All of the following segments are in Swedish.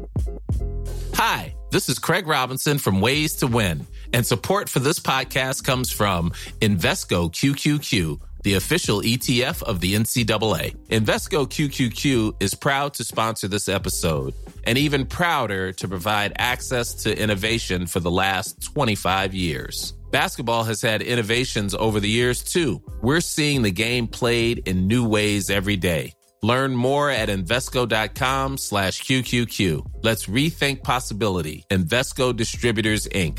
Hi, this is Craig Robinson from Ways to Win, and support for this podcast comes from Invesco QQQ, the official ETF of the NCAA. Invesco QQQ is proud to sponsor this episode, and even prouder to provide access to innovation for the last 25 years. Basketball has had innovations over the years, too. We're seeing the game played in new ways every day. Learn more at Invesco.com/QQQ. Let's rethink possibility. Invesco Distributors, Inc.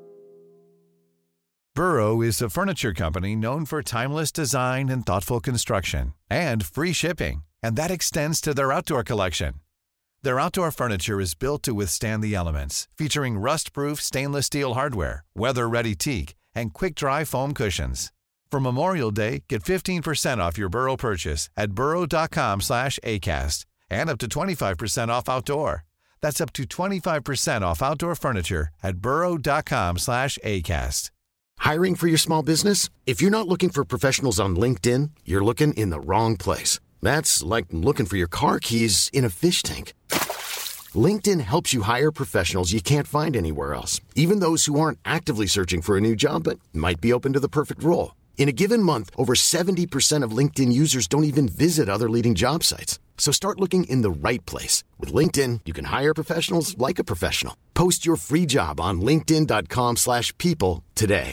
Burrow is a furniture company known for timeless design and thoughtful construction, and free shipping, and that extends to their outdoor collection. Their outdoor furniture is built to withstand the elements, featuring rust-proof stainless steel hardware, weather-ready teak, and quick-dry foam cushions. For Memorial Day, get 15% off your Burrow purchase at burrow.com/ACAST and up to 25% off outdoor. That's up to 25% off outdoor furniture at burrow.com/ACAST. Hiring for your small business? If you're not looking for professionals on LinkedIn, you're looking in the wrong place. That's like looking for your car keys in a fish tank. LinkedIn helps you hire professionals you can't find anywhere else, even those who aren't actively searching for a new job but might be open to the perfect role. In a given month, over 70% of LinkedIn users don't even visit other leading job sites. So start looking in the right place. With LinkedIn, you can hire professionals like a professional. Post your free job on linkedin.com/people today.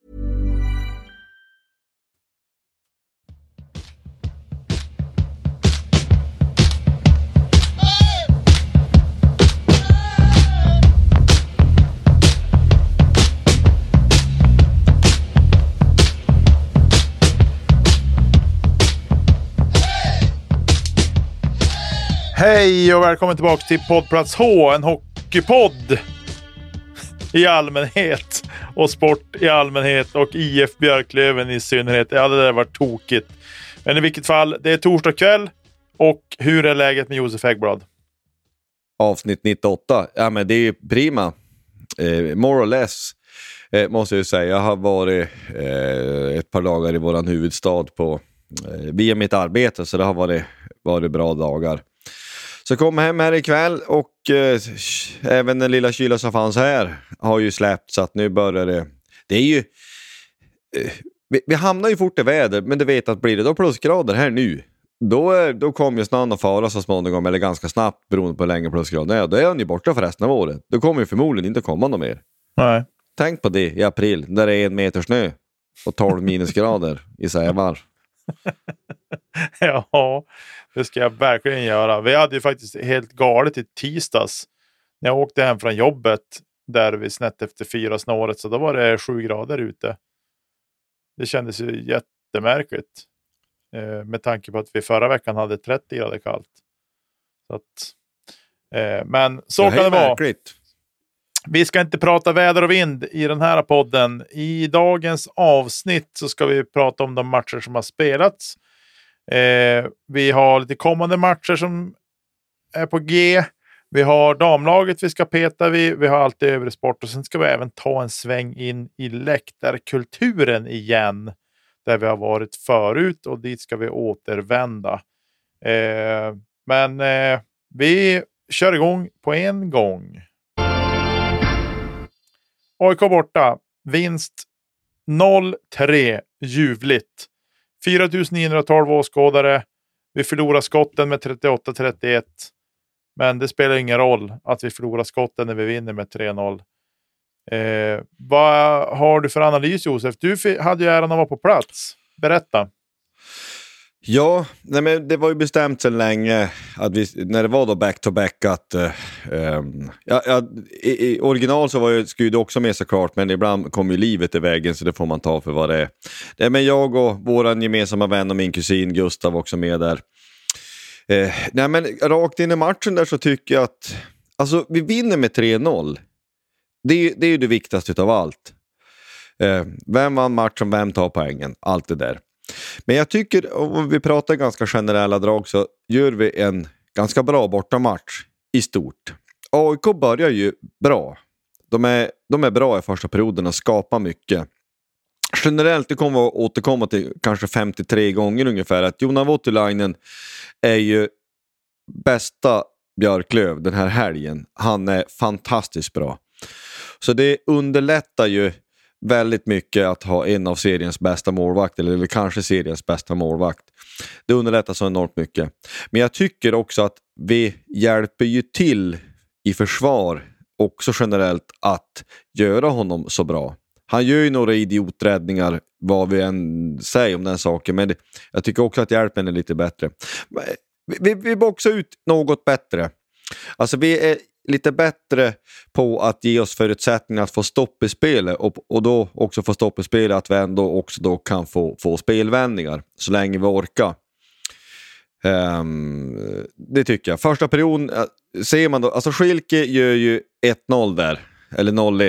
Hej och välkommen tillbaka till Poddplats H, en hockeypodd i allmänhet och sport i allmänhet och IF Björklöven i synnerhet. Ja, det där var tokigt. Men i vilket fall, det är torsdag kväll och hur är läget med Josef Häggblad? Avsnitt 98. Ja, men det är prima. More or less måste jag säga. Jag har varit ett par dagar i våran huvudstad via mitt arbete, så det har varit bra dagar. Så kom hem här ikväll och även den lilla kyla som fanns här har ju släppt, så att nu börjar det. Det är ju vi hamnar ju fort i väder, men du vet att blir det då plusgrader här nu, då kommer ju snön och fara så småningom, eller ganska snabbt beroende på hur länge plusgrader är. Då är han ju borta för resten av året. Då kommer ju förmodligen inte komma någon mer. Nej. Tänk på det i april, där det är 1 meter snö och 12 minusgrader i Sävar. Ja, det ska jag verkligen göra. Vi hade ju faktiskt helt galet i tisdags när jag åkte hem från jobbet där vi snett efter 4 snåret, så då var det 7 grader ute. Det kändes ju jättemärkligt med tanke på att vi förra veckan hade 30 grader kallt. Så att, men så kan det vara. Märkligt. Vi ska inte prata väder och vind i den här podden. I dagens avsnitt så ska vi prata om de matcher som har spelats. Vi har lite kommande matcher som är på G. Vi har damlaget vi ska peta vid. Vi har allt i övrig sport. Och sen ska vi även ta en sväng in i läktarkulturen igen. Där vi har varit förut. Och dit ska vi återvända. Men vi kör igång på en gång. AIK borta. Vinst 0-3. Ljuvligt. 4912 åskådare. Vi förlorar skotten med 38-31. Men det spelar ingen roll att vi förlorar skotten när vi vinner med 3-0. Vad har du för analys, Josef? Du hade ju äran att vara på plats. Berätta. Ja, nej men det var ju bestämt sedan länge att när det var då back-to-back att i original så var ju Skud också med såklart, men ibland kom ju livet i vägen, så det får man ta för vad det är. Det är men jag och våran gemensamma vän och min kusin Gustav också med där. Nej men rakt in i matchen där så tycker jag att alltså vi vinner med 3-0. Det är ju det viktigaste utav allt. Vem vann matchen, vem tar poängen, allt det där. Men jag tycker, om vi pratar ganska generella drag, så gör vi en ganska bra bortamatch i stort. AIK börjar ju bra. De är bra i första perioden och skapar mycket. Generellt, det kommer att återkomma till kanske 53 gånger ungefär, att Joona Voutilainen är ju bästa Björklöv den här helgen. Han är fantastiskt bra. Så det underlättar ju väldigt mycket att ha en av seriens bästa målvakt, eller kanske seriens bästa målvakt. Det underlättar så enormt mycket. Men jag tycker också att vi hjälper ju till i försvar också generellt att göra honom så bra. Han gör ju några idioträddningar, vad vi än säger om den saken, men jag tycker också att hjälpen är lite bättre. Vi boxar ut något bättre. Alltså vi är lite bättre på att ge oss förutsättningar att få stopp i spelet, och då också få stopp i spelet att vi ändå också då kan få spelvändningar så länge vi orkar. Det tycker jag. Första perioden ser man då, alltså Schilke gör ju 1-0 där, eller 0-1.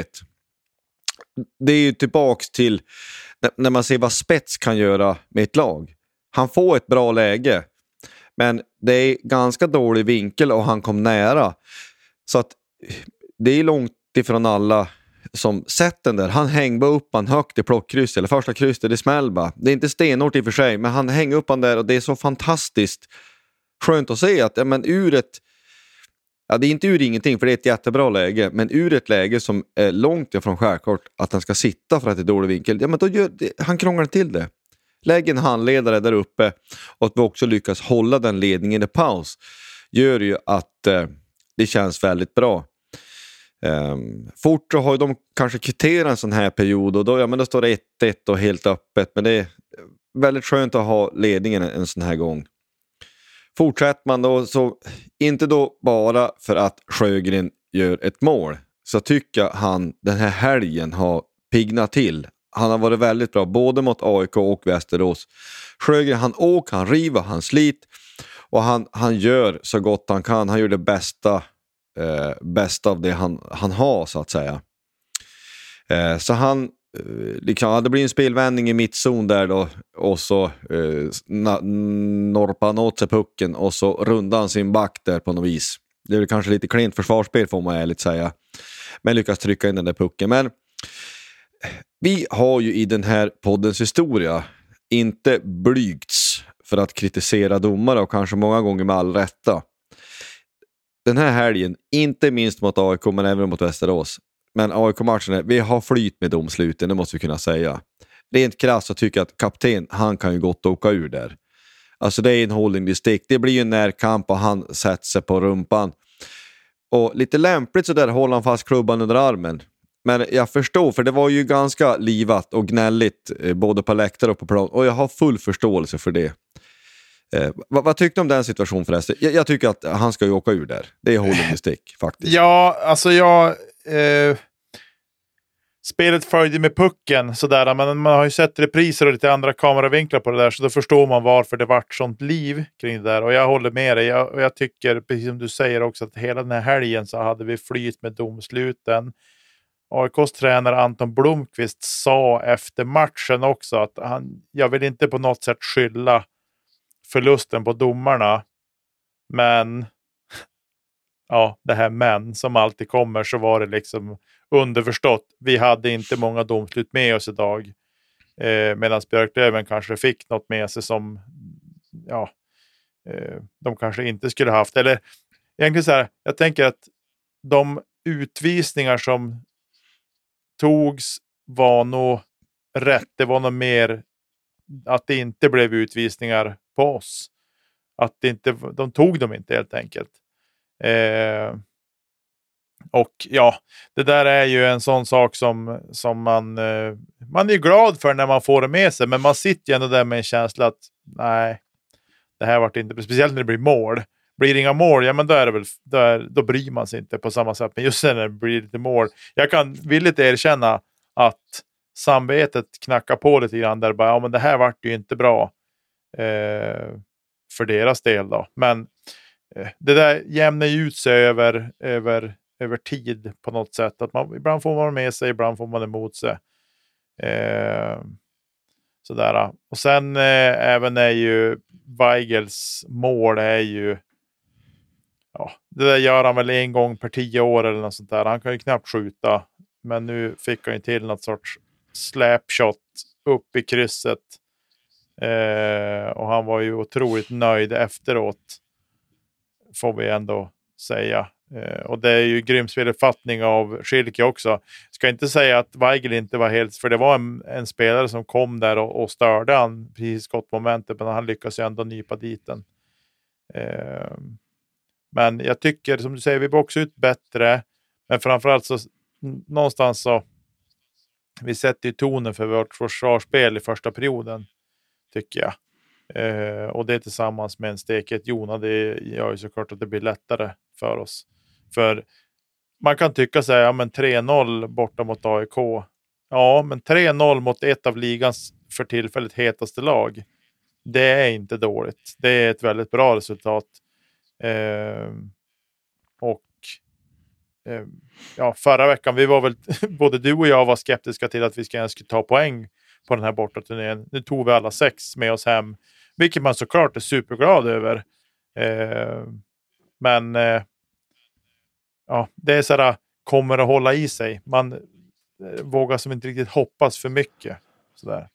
Det är ju tillbaks till när man ser vad spets kan göra med ett lag. Han får ett bra läge, men det är ganska dålig vinkel och han kom nära. Så att det är långt ifrån alla som sett den där. Han hänger upp han högt i plockkryss, eller första krysset, det smäller bara. Det är inte stenhårt i och för sig, men han hänger upp han där, och det är så fantastiskt skönt att se att men ur ett, ja, det är inte ur ingenting för det är ett jättebra läge, men ur ett läge som är långt ifrån självklart att han ska sitta för att det är dålig vinkel, ja men då gör det, han krånglar till det. Lägg en handledare där uppe, och att vi också lyckas hålla den ledningen i paus gör ju att det känns väldigt bra. Fort så har ju de kanske kvitterat en sån här period, och då, då står det 1-1 och helt öppet, men det är väldigt skönt att ha ledningen en sån här gång. Fortsätter man då, så inte då bara för att Sjögren gör ett mål, så tycker han den här helgen har pignat till. Han har varit väldigt bra både mot AIK och Västerås. Sjögren, han åker, han river, han slit, och han gör så gott han kan. Han gör det bästa av det han har, så att säga. Så han liksom, det blir en spelvändning i mittzon där då, och så norpar han åt sig pucken, och så rundar han sin back där på något vis. Det är väl kanske lite klent försvarsspel får man ärligt säga, men lyckas trycka in den där pucken. Men vi har ju i den här poddens historia inte blygts för att kritisera domare, och kanske många gånger med all rätta. Den här helgen, inte minst mot AIK men även mot Västerås, men AIK-matchen, vi har flyt med domsluten, det måste vi kunna säga. Rent krasst så tycker jag att kapten, han kan ju gott åka ur där. Alltså det är en holding district, det blir ju en närkamp och han sätter sig på rumpan. Och lite lämpligt så där håller han fast klubban under armen. Men jag förstår, för det var ju ganska livat och gnälligt både på läktare och på plan, och jag har full förståelse för det. Vad tyckte du om den situationen förresten? Jag tycker att han ska ju åka ur där. Det är holding district faktiskt. Ja, alltså spelet följde med pucken sådär, men man har ju sett repriser och lite andra kameravinklar på det där, så då förstår man varför det vart sånt liv kring det där, och jag håller med dig. Och jag tycker, precis som du säger också, att hela den här helgen så hade vi flyt med domsluten. AIKs tränare Anton Blomqvist sa efter matchen också att jag vill inte på något sätt skylla förlusten på domarna, men ja, det här men som alltid kommer, så var det liksom underförstått. Vi hade inte många domslut med oss idag, medan Björklöven kanske fick något med sig som de kanske inte skulle haft. Eller egentligen så här, jag tänker att de utvisningar som togs var nog rätt. Det var nog mer att det inte blev utvisningar på oss. Att det inte, de tog dem inte helt enkelt. Och ja, det där är ju en sån sak som man är glad för när man får det med sig, men man sitter ju ändå där med en känsla att nej, det här vart inte, speciellt när det blir mål. Blir det inga mål, ja men då är det väl, då bryr man sig inte på samma sätt, men just när det blir lite mål, jag kan villigt erkänna att samvetet knackar på lite grann där, bara, ja men det här vart ju inte bra för deras del då, men det där jämnar ju ut sig över tid på något sätt, att man ibland får man med sig, ibland får man emot sig, sådär. Och sen även är ju Weigels mål är ju, ja, det där gör han väl en gång per 10 år eller något sånt där. Han kan ju knappt skjuta, men nu fick han ju till något sorts släpshot upp i krysset, och han var ju otroligt nöjd efteråt, får vi ändå säga. Och det är ju grym speluppfattning av Schilke också. Ska inte säga att Weigel inte var helt... För det var en spelare som kom där och störde han precis skottmomentet. Men han lyckas ju ändå nypa dit den. Men jag tycker, som du säger, vi boxar ut bättre. Men framförallt så någonstans så... Vi sätter ju tonen för vårt försvarsspel i första perioden, tycker jag. Och det tillsammans med en steket Jona, det gör ju såklart att det blir lättare för oss. För man kan tycka sig, ja men 3-0 borta mot AIK. Ja, men 3-0 mot ett av ligans för tillfället hetaste lag. Det är inte dåligt. Det är ett väldigt bra resultat. Ja, förra veckan, vi var väl både du och jag var skeptiska till att vi ska ens ta poäng på den här bortaturnén. Nu tog vi alla 6 med oss hem, vilket man såklart är superglad över. Men ja, det är sådär, kommer att hålla i sig. Man vågar som inte riktigt hoppas för mycket. Sådär.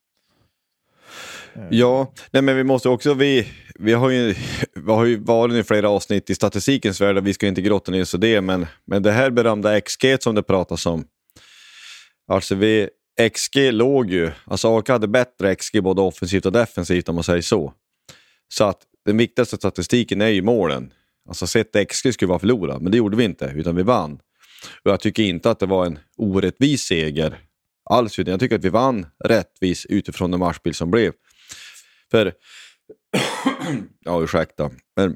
Ja, nej men vi måste också, vi har ju varit i flera avsnitt i statistikens värld, vi ska inte grotta ner så det, men det här berömda XG som det pratas om, alltså XG låg ju, alltså AIK hade bättre XG både offensivt och defensivt om man säger så att den viktigaste statistiken är ju målen, alltså sett XG skulle vara förlora, men det gjorde vi inte, utan vi vann. Och jag tycker inte att det var en orättvis seger alls, utan jag tycker att vi vann rättvis utifrån den matchbild som blev. För ja, ursäkta. Men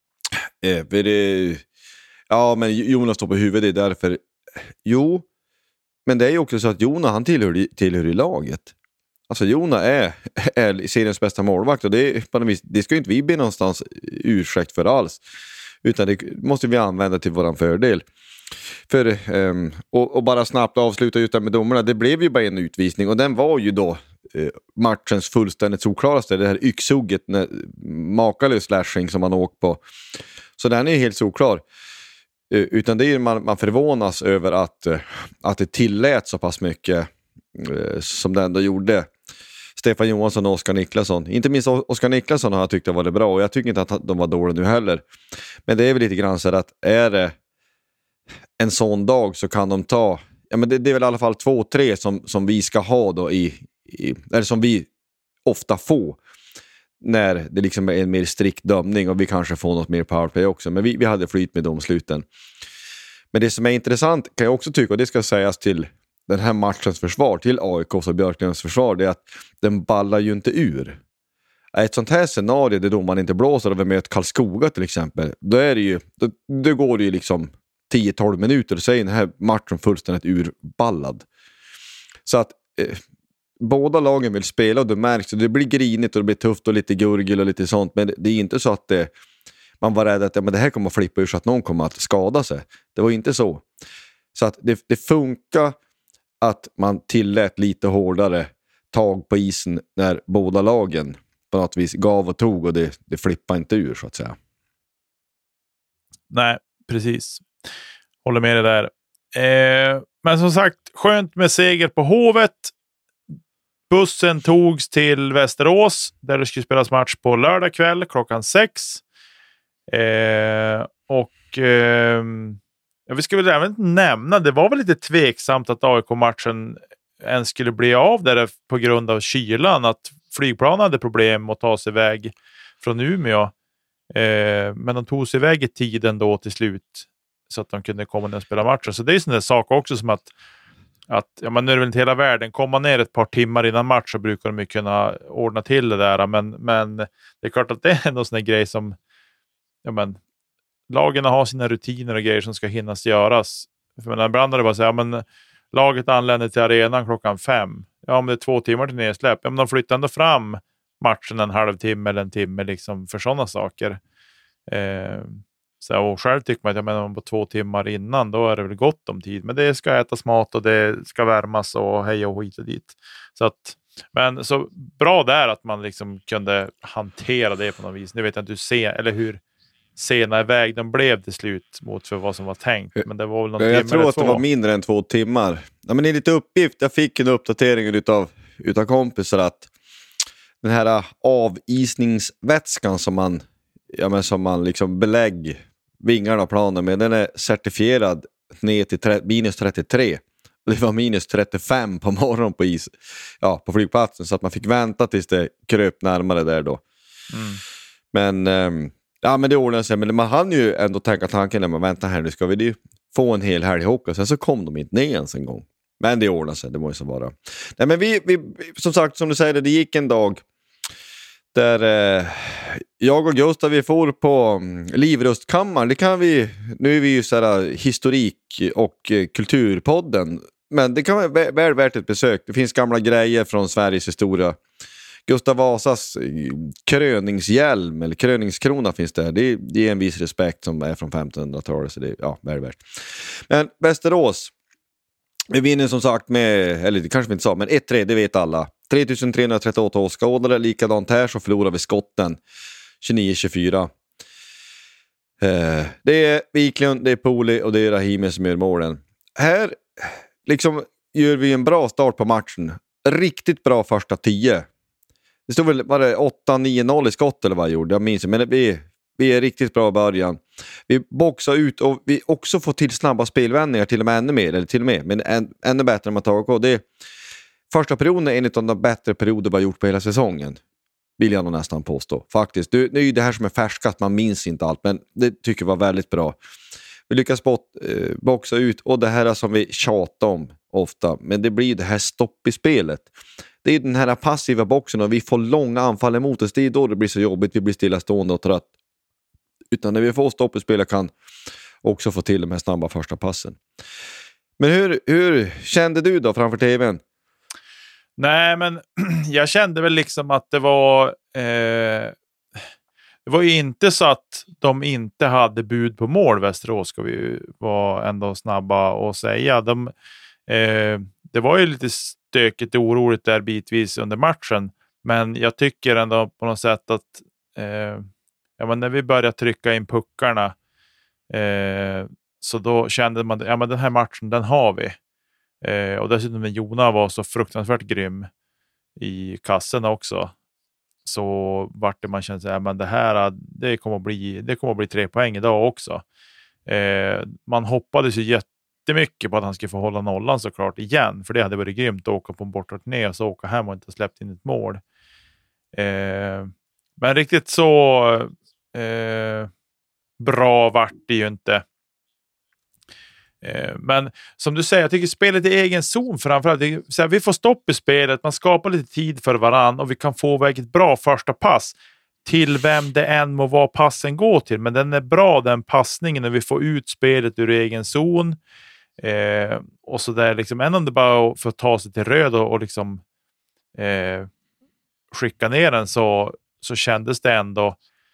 ja, men Jonas står på huvudet, det är därför. Jo, men det är ju också så att Jonas, han tillhör i laget. Alltså Jonas är seriens bästa målvakt, och det ska ju inte vi bli någonstans ursäkt för alls, utan det måste vi använda till våran fördel. För, och bara snabbt avsluta utan med domarna, det blev ju bara en utvisning, och den var ju då matchens fullständigt solklaraste, det här yxhugget, makalös slashing som man åkt på, så den är helt solklar. Utan det är man förvånas över att det tillät så pass mycket som det ändå gjorde. Stefan Johansson och Oskar Niklasson, inte minst Oskar Niklasson har jag tyckt det var bra, och jag tycker inte att de var dåliga nu heller, men det är väl lite grann så att är det en sån dag så kan de ta, ja men det är väl i alla fall 2-3 som vi ska ha då eller som vi ofta får när det liksom är en mer strikt dömning, och vi kanske får något mer powerplay också, men vi hade flyt med domsluten. Men det som är intressant kan jag också tycka, och det ska sägas till den här matchens försvar, till AIKs och Björklunds försvar, det är att den ballar ju inte ur. Ett sånt här scenario där domaren inte blåser och vi möter Karlskoga till exempel, då är det ju, då går det ju liksom 10-12 minuter och så är den här matchen fullständigt urballad. Så att båda lagen vill spela, och det märks, det blir grinigt och det blir tufft och lite gurgel och lite sånt, men det är inte så att man var rädd att men det här kommer att flippa ur så att någon kommer att skada sig. Det var inte så. Så att det funkar att man tillät lite hårdare tag på isen när båda lagen på något vis gav och tog, och det flippade inte ur så att säga. Nej, precis. Håller med dig där. Men som sagt, skönt med seger på Hovet. Bussen togs till Västerås där det skulle spelas match på lördag kväll klockan 6. Vi ska väl även nämna, det var väl lite tveksamt att AIK-matchen ens skulle bli av där på grund av kylan, att flygplan hade problem att ta sig iväg från Umeå. Men de tog sig iväg i tiden då till slut så att de kunde komma ner och spela matchen. Så det är ju sån där sak också som att ja, men nu är det väl inte hela världen. Komma ner ett par timmar innan match så brukar de ju kunna ordna till det där. Men det är klart att det är ändå sån där grej som, ja men, lagen har sina rutiner och grejer som ska hinnas göras. För ibland är det bara så här, ja, men laget anländer till arenan klockan 5. Ja, men det är 2 timmar till nedsläpp. Ja, men de flyttar ändå fram matchen en halvtimme eller en timme liksom för sådana saker. Så, och själv tycker man att men på 2 timmar innan då är det väl gott om tid. Men det ska ätas mat och det ska värmas och hej och skit och dit. Så att, men så bra där att man liksom kunde hantera det på något vis. Nu vet jag inte hur sena iväg de blev till slut mot för vad som var tänkt. Men det var väl någon timme. Jag tror att det var mindre än 2 timmar. Ja, men det är lite uppgift. Jag fick en uppdatering utav kompisar att den här avisningsvätskan som man liksom belägg vingarna av planen, men den är certifierad ner till minus 33. Det var minus 35 på morgonen på is. Ja, på flygplatsen, så att man fick vänta tills det kröp närmare där då. Men ja, men det ordnade sig. Men man hann ju ändå tänka tanken när man väntar här, nu ska vi få en hel helg hockey. Sen så kom de inte ner ens en gång. Men det ordnade sig, det måste vara. Nej, men vi som sagt, som du säger, det gick en dag där jag och Gustav, vi får på Livrustkammaren. Det kan vi, nu är vi ju så här historik- och kulturpodden. Men det kan vara väl värt ett besök. Det finns gamla grejer från Sveriges historia. Gustav Vasas kröningshjälm eller kröningskrona finns där. Det är en viss respekt som är från 1500-talet, så det är väl värt. Men Västerås, vi vinner som sagt med, eller det kanske vi inte sa, men 1-3, det vet alla. 3338 åskådare, likadant här, så förlorar vi skotten 29-24. Det är Wiklund, det är Poli och det är Rahimi som gör målen. Här liksom gör vi en bra start på matchen. Riktigt bra första 10. Det stod väl, var det 8-9-0 i skott eller vad jag gjorde? Jag minns det, men vi är riktigt bra i början. Vi boxar ut och vi också får till snabba spelvändningar, till och med ännu mer, eller till och med, men ännu bättre än man tar och det. Första perioden är en av de bättre perioder vi har gjort på hela säsongen. Vill jag nog nästan påstå. Faktiskt. Det är ju det här som är färskat, man minns inte allt, men det tycker jag var väldigt bra. Vi lyckas boxa ut, och det här som vi tjatar om ofta, men det blir det här stopp i spelet. Det är den här passiva boxen och vi får långa anfall emot oss. Det är då det blir så jobbigt, vi blir stillastående och trött. Utan när vi får stopp i spelet kan också få till de här snabba första passen. Men hur kände du då framför tvn? Nej, men jag kände väl liksom att det var ju inte så att de inte hade bud på mål. Västerås ska vi ju vara ändå snabba och säga. Det var ju lite stökigt och oroligt där bitvis under matchen, men jag tycker ändå på något sätt att men när vi började trycka in puckarna så då kände man men den här matchen, den har vi. Och dessutom när Jona var så fruktansvärt grym i kassen också, så vart det man kände sig, men det här det kommer att bli 3 poäng idag också. Man hoppades ju jättemycket på att han skulle få hålla nollan såklart igen, för det hade varit grymt att åka på en bortåt och så åka hem och inte släppt in ett mål. Men riktigt så bra vart det ju inte. Men som du säger, jag tycker spelet i egen zon framförallt. Vi får stopp i spelet, man skapar lite tid för varann och vi kan få väg ett bra första pass till vem det än må vara passen går till. Men den är bra, den passningen, när vi får ut spelet ur egen zon. Och så där liksom, än om det bara för att ta sig till röd och liksom skicka ner den, så kändes det ändå,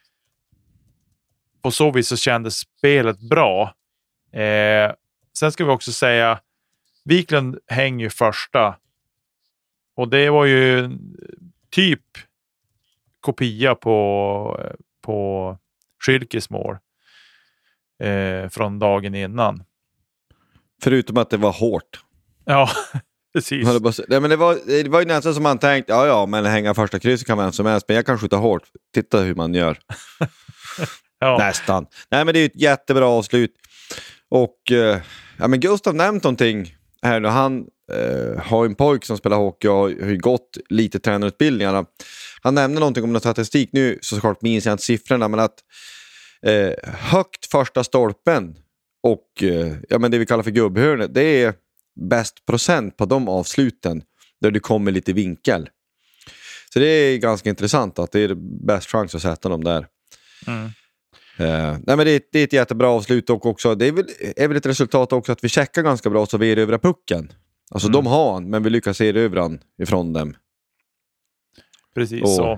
på så vis så kändes spelet bra. Sen ska vi också säga, Wiklund hänger ju första, och det var ju typ kopia på Schilkes mål från dagen innan. Förutom att det var hårt. Ja, precis. Men det var ju nästan som man tänkte, ja, men hänga första kryss kan man som helst, men jag kan skjuta hårt. Titta hur man gör. Ja. Nästan. Nej, men det är ett jättebra avslut. Och men Gustav nämnt någonting här nu. Han har en pojk som spelar hockey och har gått lite tränarutbildningarna. Han nämnde någonting om någon statistik nu, så såklart minns jag inte siffrorna, men att högt första stolpen och det vi kallar för gubbhörnet, det är bäst procent på de avsluten där det kommer lite vinkel. Så det är ganska intressant att det är bäst chans att sätta dem där. Nej, men det är ett jättebra avslut, och också det är väl ett resultat också att vi checkar ganska bra, så vi erövrar pucken. Alltså de har han, men vi lyckas erövra han ifrån dem. Precis så.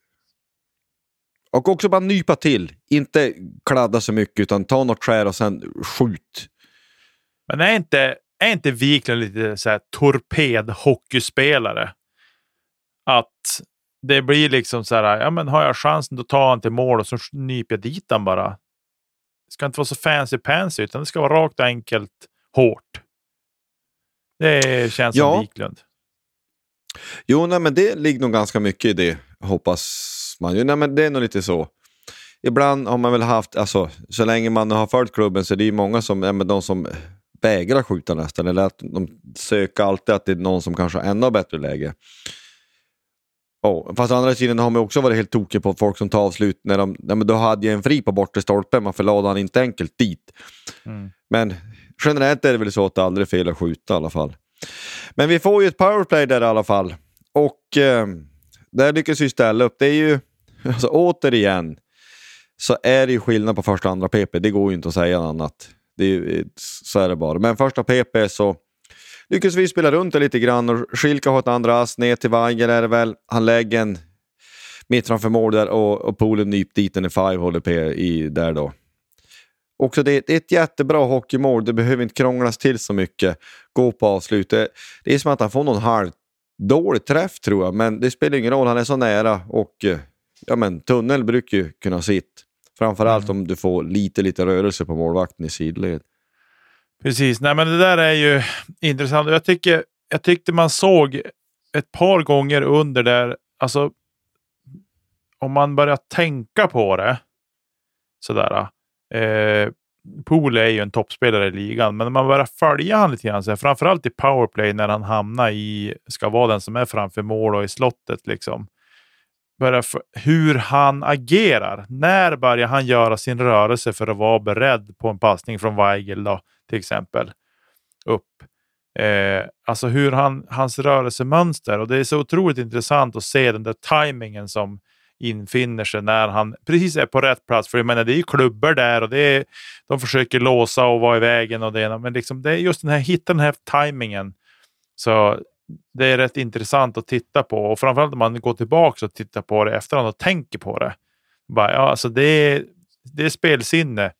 Och också bara nypa till, inte kladda så mycket, utan ta något skär och sen skjut. Men är inte Wiklund lite så här torped-hockeyspelare? Att det blir liksom så här, men har jag chansen då tar han till mål och så nyper jag dit han bara. Det ska inte vara så fancy, utan det ska vara rakt och enkelt hårt. Det känns som Wiklund. Jo, nej, men det ligger nog ganska mycket i det, hoppas man ju. Nej, men det är nog lite så. ibland har man väl haft, alltså så länge man har följt klubben så är det ju många som, men de som vägrar skjuta nästan, eller att de söker alltid att det är någon som kanske har ännu bättre läge. Fast å andra sidan har man också varit helt tokig på folk som tar avslut när men då hade jag en fri på bortre stolpen, man förlade han inte enkelt dit. Men generellt är det väl så att det aldrig är fel att skjuta i alla fall. Men vi får ju ett powerplay där i alla fall. Och där lyckas vi ställa upp. Det är ju, alltså återigen så är det ju skillnad på första och andra PP. Det går ju inte att säga något annat. Så är det bara. Men första PP så lyckas vi spela runt det lite grann och Schilka har ett andra ass ner till Weigel är det väl. Han lägger en mitt framför mål där och Polen nyp dit en 5 håller på i där då. Också det är ett jättebra hockeymål. Det behöver inte krånglas till så mycket. Gå på avslut. Det är som att han får någon halv dålig träff tror jag. Men det spelar ingen roll. Han är så nära. Och ja men tunnel brukar ju kunna sitta. Framförallt om du får lite rörelse på målvakten i sidled. Precis. Nej men det där är ju intressant. Jag tyckte man såg ett par gånger under där. Alltså om man börjar tänka på det. Sådär. Pool är ju en toppspelare i ligan, men när man börjar följa han lite grann, så framförallt i powerplay när han hamnar i, ska vara den som är framför mål och i slottet liksom, hur han agerar, när börjar han göra sin rörelse för att vara beredd på en passning från Weigel då, till exempel upp, alltså hur hans rörelsemönster, och det är så otroligt intressant att se den där timingen som infinner sig när han precis är på rätt plats. För jag menar, det är ju klubbor där och de försöker låsa och vara i vägen och det, men liksom, det är just hitta den här timingen. Så det är rätt intressant att titta på, och framförallt om man går tillbaka och tittar på det efterhand och tänker på det. Bara, ja, alltså det är spelsinne.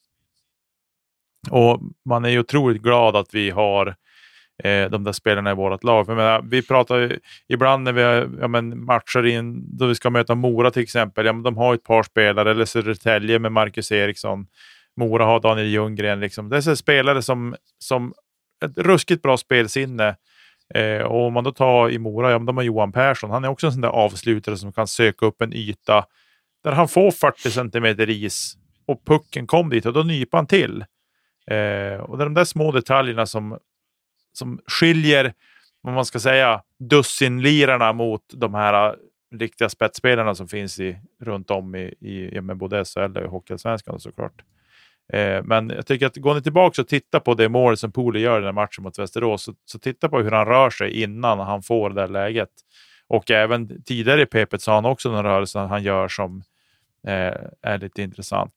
Och man är ju otroligt glad att vi har de där spelarna i vårt lag. För jag menar, vi pratar ibland när vi matchar in då vi ska möta Mora till exempel. Ja, men de har ett par spelare, eller Södertälje med Marcus Eriksson. Mora har Daniel Ljunggren. Liksom. Det är så spelare som ett ruskigt bra spelsinne. Och om man då tar i Mora, ja, de har Johan Persson. Han är också en sån där avslutare som kan söka upp en yta där han får 40 centimeter is och pucken kom dit och då nyper han till. Och det är de där små detaljerna som skiljer, vad man ska säga, dussinlirarna mot de här riktiga spetsspelarna som finns runt om i både SHL och Hockeyallsvenskan såklart. Men jag tycker att går ni tillbaka och titta på det målet som Poli gör i den här matchen mot Västerås, så titta på hur han rör sig innan han får det där läget. Och även tidigare i PP så har han också den rörelsen han gör som är lite intressant.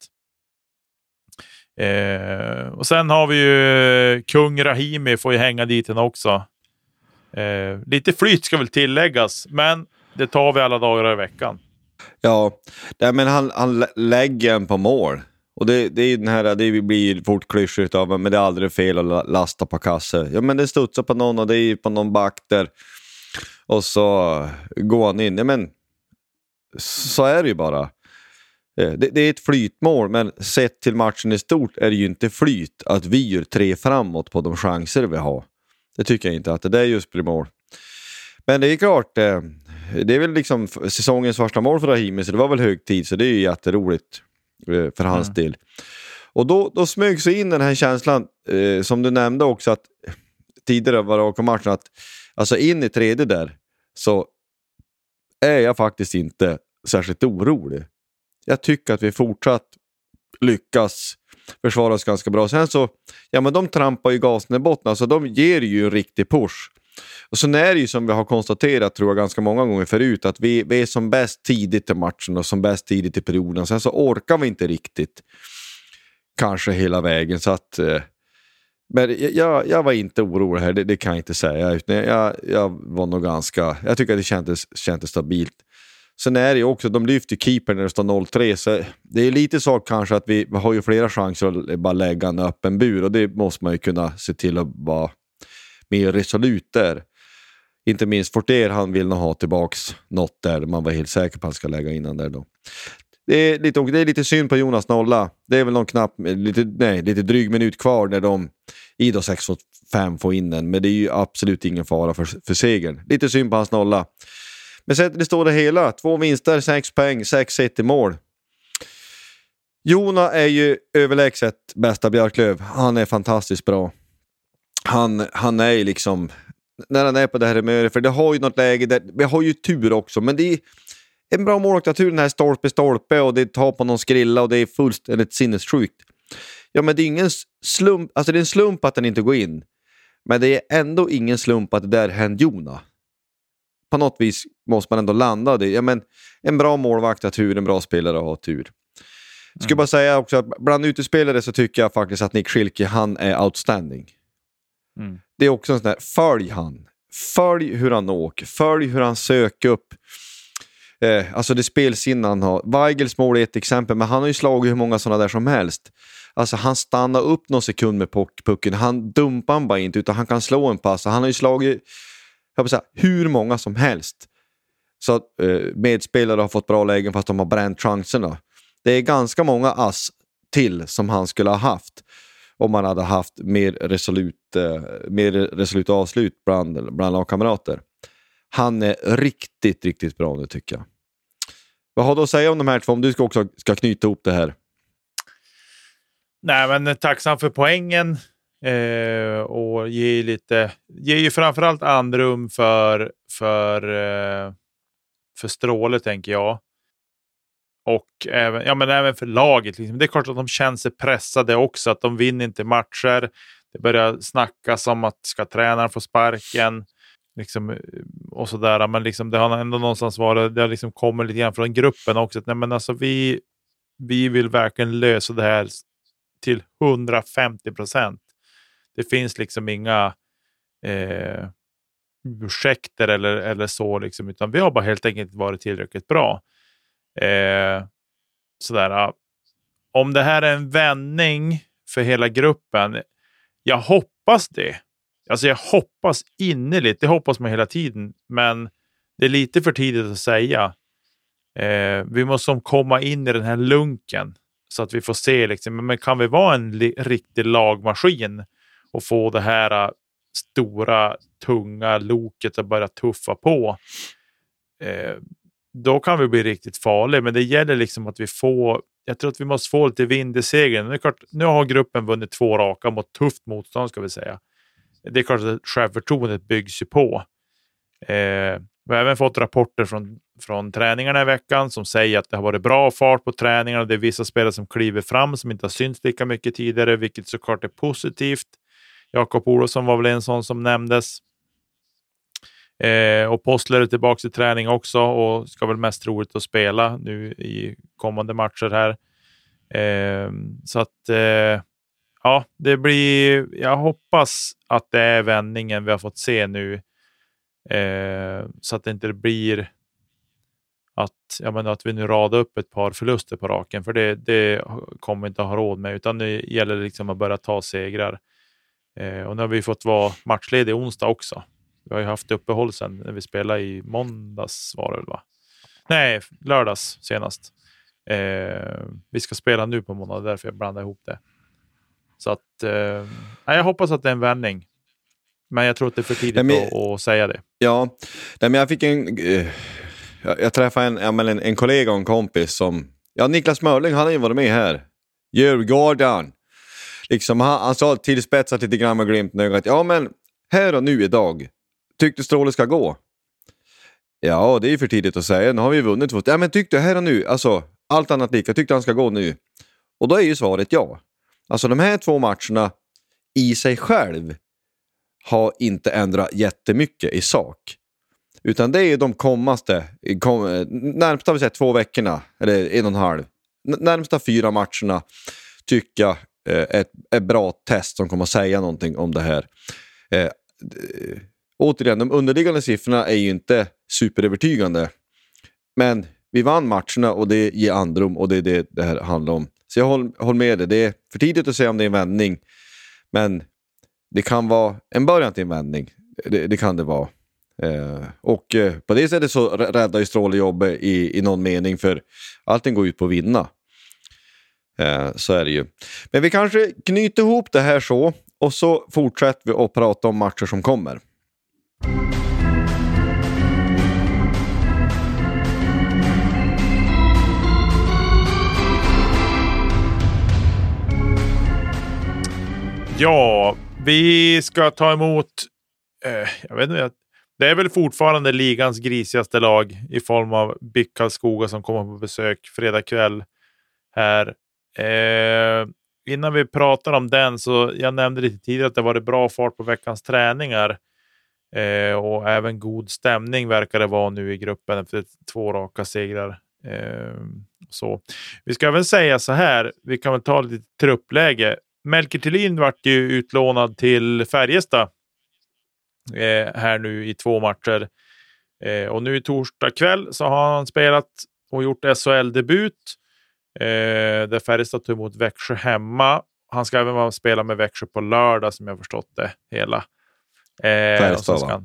Och sen har vi ju Kung Rahimi, får ju hänga dit den också. Lite flyt ska väl tilläggas, men det tar vi alla dagar i veckan. Ja, men han lägger en på mål. Och det är den här, det blir fort klyschigt av, men det är aldrig fel att lasta på kasse. Ja, men det studsar på någon och det är på någon back där. Och så går han in. Ja, men så är det ju bara. Det är ett flytmål, men sett till matchen i stort är det ju inte flyt att vi gör 3 framåt på de chanser vi har. Det tycker jag inte att det är just blir mål. Men det är klart, det är väl liksom säsongens första mål för Rahimi, så det var väl hög tid, så det är ju jätteroligt för hans del. Och då smög sig in den här känslan som du nämnde också, att tidigare var det matchen, att alltså in i tredje där så är jag faktiskt inte särskilt orolig. Jag tycker att vi fortsatt lyckas försvara oss ganska bra. Sen så, ja men de trampar ju gasen i botten, alltså de ger ju en riktig push. Och så är det ju som vi har konstaterat, tror jag, ganska många gånger förut, att vi är som bäst tidigt i matchen och som bäst tidigt i perioden. Sen så orkar vi inte riktigt kanske hela vägen, så att men jag var inte orolig här, det kan jag inte säga, utan jag var nog ganska, jag tycker att det kändes stabilt. Sen är det ju också, de lyfter keeper när det står 0-3, så det är lite så kanske att vi har ju flera chanser att bara lägga en öppen bur, och det måste man ju kunna se till att vara mer resolut där. Inte minst Fortier, han vill nog ha tillbaks något där man var helt säker på att han ska lägga innan där då. Det är lite synd på Jonas Nolla. Det är väl någon lite dryg minut kvar när de i då 6-5 får in den, men det är ju absolut ingen fara för segern. Lite synd på hans nolla. Men sett det står det hela, 2 vinster, 6 poäng, 6-1 i mål. Jona är ju överlägset bästa Björklöv. Han är fantastiskt bra. Han är ju liksom, när han är på det här humöret, för det har ju något läge där, vi har ju tur också, men det är en bra målvaktatur, den här stolpe och det tar på någon skrilla och det är fullständigt sinnessjukt. Ja, men det är ingen slump, alltså det är en slump att den inte går in, men det är ändå ingen slump att det där händer Jona. På något vis måste man ändå landa det. Ja, men en bra målvaktatur, en bra spelare har tur. Jag skulle bara säga också att bland utespelare så tycker jag faktiskt att Nick Schilke, han är outstanding. Det är också en sån där, följ hur han åker, följ hur han söker upp alltså det spelsinne han har. Weigels mål är ett exempel, men han har ju slagit hur många sådana där som helst. Alltså han stannar upp någon sekund med pucken, han dumpar han bara inte, utan han kan slå en pass. Han har ju slagit, jag vill säga, hur många som helst. Så att medspelare har fått bra lägen fast de har bränt chanserna. Det är ganska många ass till som han skulle ha haft om man hade haft mer resolut avslut bland lagkamrater. Han är riktigt, riktigt bra nu, tycker jag. Vad har du att säga om de här två, om du ska knyta ihop det här? Nej, men tacksam för poängen och ger ju framförallt andrum för Stråle, tänker jag. Och även för laget. Liksom. Det är klart att de känner sig pressade också. Att de vinner inte matcher. Det börjar snackas om att ska tränaren få sparken. Liksom, och sådär. Men liksom, det har ändå någonstans varit. Det har liksom kommit lite grann från gruppen också. Att, nej, men alltså, vi vill verkligen lösa det här till 150%. Det finns liksom inga ursäkter eller så. Liksom, utan vi har bara helt enkelt varit tillräckligt bra. Sådär. Om det här är en vändning för hela gruppen, jag hoppas det. Alltså jag hoppas innerligt, det hoppas man hela tiden, men det är lite för tidigt att säga. Vi måste komma in i den här lunken så att vi får se liksom, men kan vi vara en riktig lagmaskin och få det här stora tunga loket att börja tuffa på, då kan vi bli riktigt farliga. Men det gäller liksom att jag tror att vi måste få lite vind i seglen. Det är klart, nu har gruppen vunnit 2 raka mot tufft motstånd, ska vi säga. Det är klart att självförtroendet byggs ju på. Vi har även fått rapporter från träningarna i veckan som säger att det har varit bra fart på träningarna. Det är vissa spelare som kliver fram som inte har synts lika mycket tidigare, vilket såklart är positivt. Jakob Olofsson var väl en sån som nämndes. Och Postler är tillbaka till träning också och ska väl mest troligt att spela nu i kommande matcher här. Så att ja, det blir, jag hoppas att det är vändningen vi har fått se nu, så att det inte blir att vi nu radar upp ett par förluster på raken, för det kommer inte att ha råd med, utan det gäller liksom att börja ta segrar. Och nu har vi fått vara matchledig onsdag också. Vi har ju haft uppehåll sen när vi spelade i måndags, var det väl, va? Nej, lördags senast. Vi ska spela nu på måndag, därför jag blandar ihop det. Så att jag hoppas att det är en vändning. Men jag tror att det är för tidigt att säga det. Ja, men jag fick jag träffade en kollega och en kompis som, Niklas Mörling, han har ju varit med här. Djurgården. Liksom, han sa tillspetsat lite grann med glimt nu att men här och nu idag, tyckte Stråle ska gå? Ja, det är för tidigt att säga. Nu har vi vunnit. Ja, men tyckte här och nu, alltså allt annat lika, tyckte han ska gå nu? Och då är ju svaret ja. Alltså de här 2 matcherna i sig själv har inte ändrat jättemycket i sak. Utan det är de närmsta vi säger 2 veckorna, eller 1,5. Närmsta 4 matcherna tycker jag ett bra test som kommer att säga någonting om det här. Återigen, de underliggande siffrorna är ju inte superövertygande. Men vi vann matcherna och det ger andrum, och det är det här handlar om. Så jag håller med dig. Det är för tidigt att säga om det är en vändning. Men det kan vara en början till en vändning. Det kan det vara. Och på det sättet så räddar ju Stråle jobbet i någon mening, för allting går ut på att vinna. Så är det ju. Men vi kanske knyter ihop det här så, och så fortsätter vi att prata om matcher som kommer. Ja, vi ska ta emot, jag vet inte, det är väl fortfarande ligans grisigaste lag i form av BIK Karlskoga som kommer på besök fredag kväll här. Innan vi pratar om den så jag nämnde lite tidigare att det var bra fart på veckans träningar och även god stämning verkar det vara nu i gruppen efter 2 raka segrar. Så. Vi ska väl säga så här, vi kan väl ta lite truppläge. Melker Thelin vart ju utlånad till Färjestad här nu i 2 matcher. Och nu i torsdag kväll så har han spelat och gjort SHL-debut. Där Färjestad tog emot Växjö hemma. Han ska även spela med Växjö på lördag som jag förstått det hela. Färjestad va?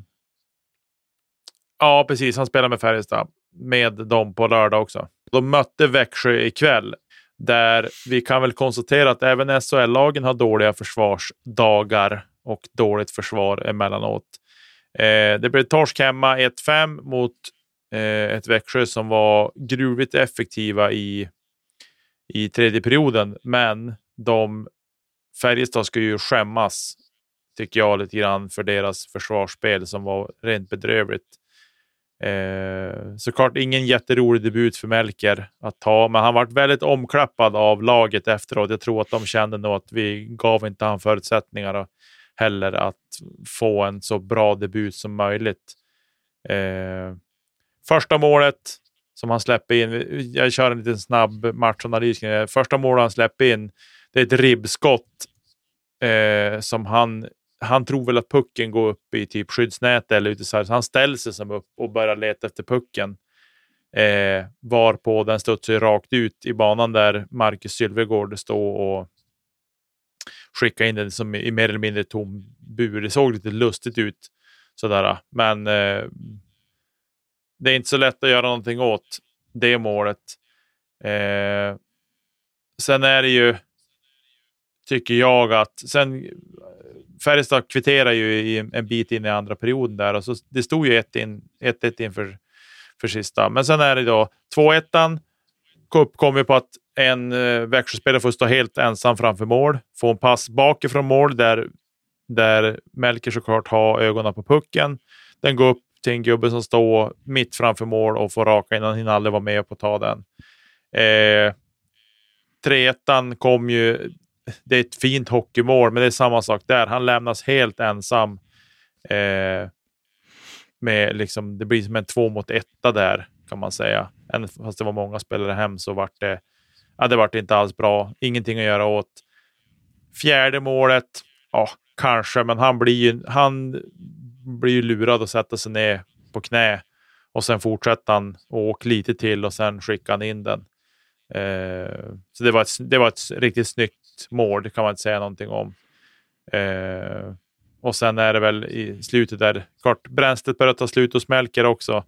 Ja, precis. Han spelar med Färjestad. Med dem på lördag också. De mötte Växjö ikväll. Där vi kan väl konstatera att även SHL-lagen har dåliga försvarsdagar och dåligt försvar emellanåt. Det blev torsk hemma 1-5 mot ett Växjö som var gruvligt effektiva i tredje perioden. Men Färjestad ska ju skämmas, tycker jag, lite grann för deras försvarsspel som var rent bedrövligt. Såklart ingen jätterolig debut för Melker att ta, men han var väldigt omklappad av laget efteråt. Jag tror att de kände nog att vi gav inte han förutsättningar heller att få en så bra debut som möjligt. Första målet som han släpper in, jag kör en liten snabb matchanalys. Första målet han släpper in, det är ett ribbskott som han tror väl att pucken går upp i typ skyddsnät eller ute så här. Så han ställer sig som upp och börjar leta efter pucken. Varpå den studsar rakt ut i banan där Marcus Sylvegård står och skickar in den som i mer eller mindre tom bur. Det såg lite lustigt ut sådär. Men det är inte så lätt att göra någonting åt det målet. Sen är det ju, tycker jag att Färjestad kvitterar ju i en bit in i andra perioden där och så det stod ju 1-1 inför sista. Men sen är det då 2-1. Cup kommer på att en Växjöspelare får stå helt ensam framför mål. Får en pass bakifrån mål där Melker såklart har ögonen på pucken. Den går upp till en gubbe som står mitt framför mål och får raka innan han aldrig var med på att ta den. 3-1 kom ju. Det är ett fint hockeymål, men det är samma sak där. Han lämnas helt ensam. Med liksom, det blir som en 2-1 där kan man säga. Fast det var många spelare hem så vart det vart inte alls bra. Ingenting att göra åt. Fjärde målet, ja kanske, men han blir ju lurad att sätta sig ner på knä och sen fortsätter han åka lite till och sen skickar han in den. Så det var ett riktigt snyggt mål, det kan man inte säga någonting om. Och sen är det väl i slutet där klart bränslet börjar ta slut och Melker också.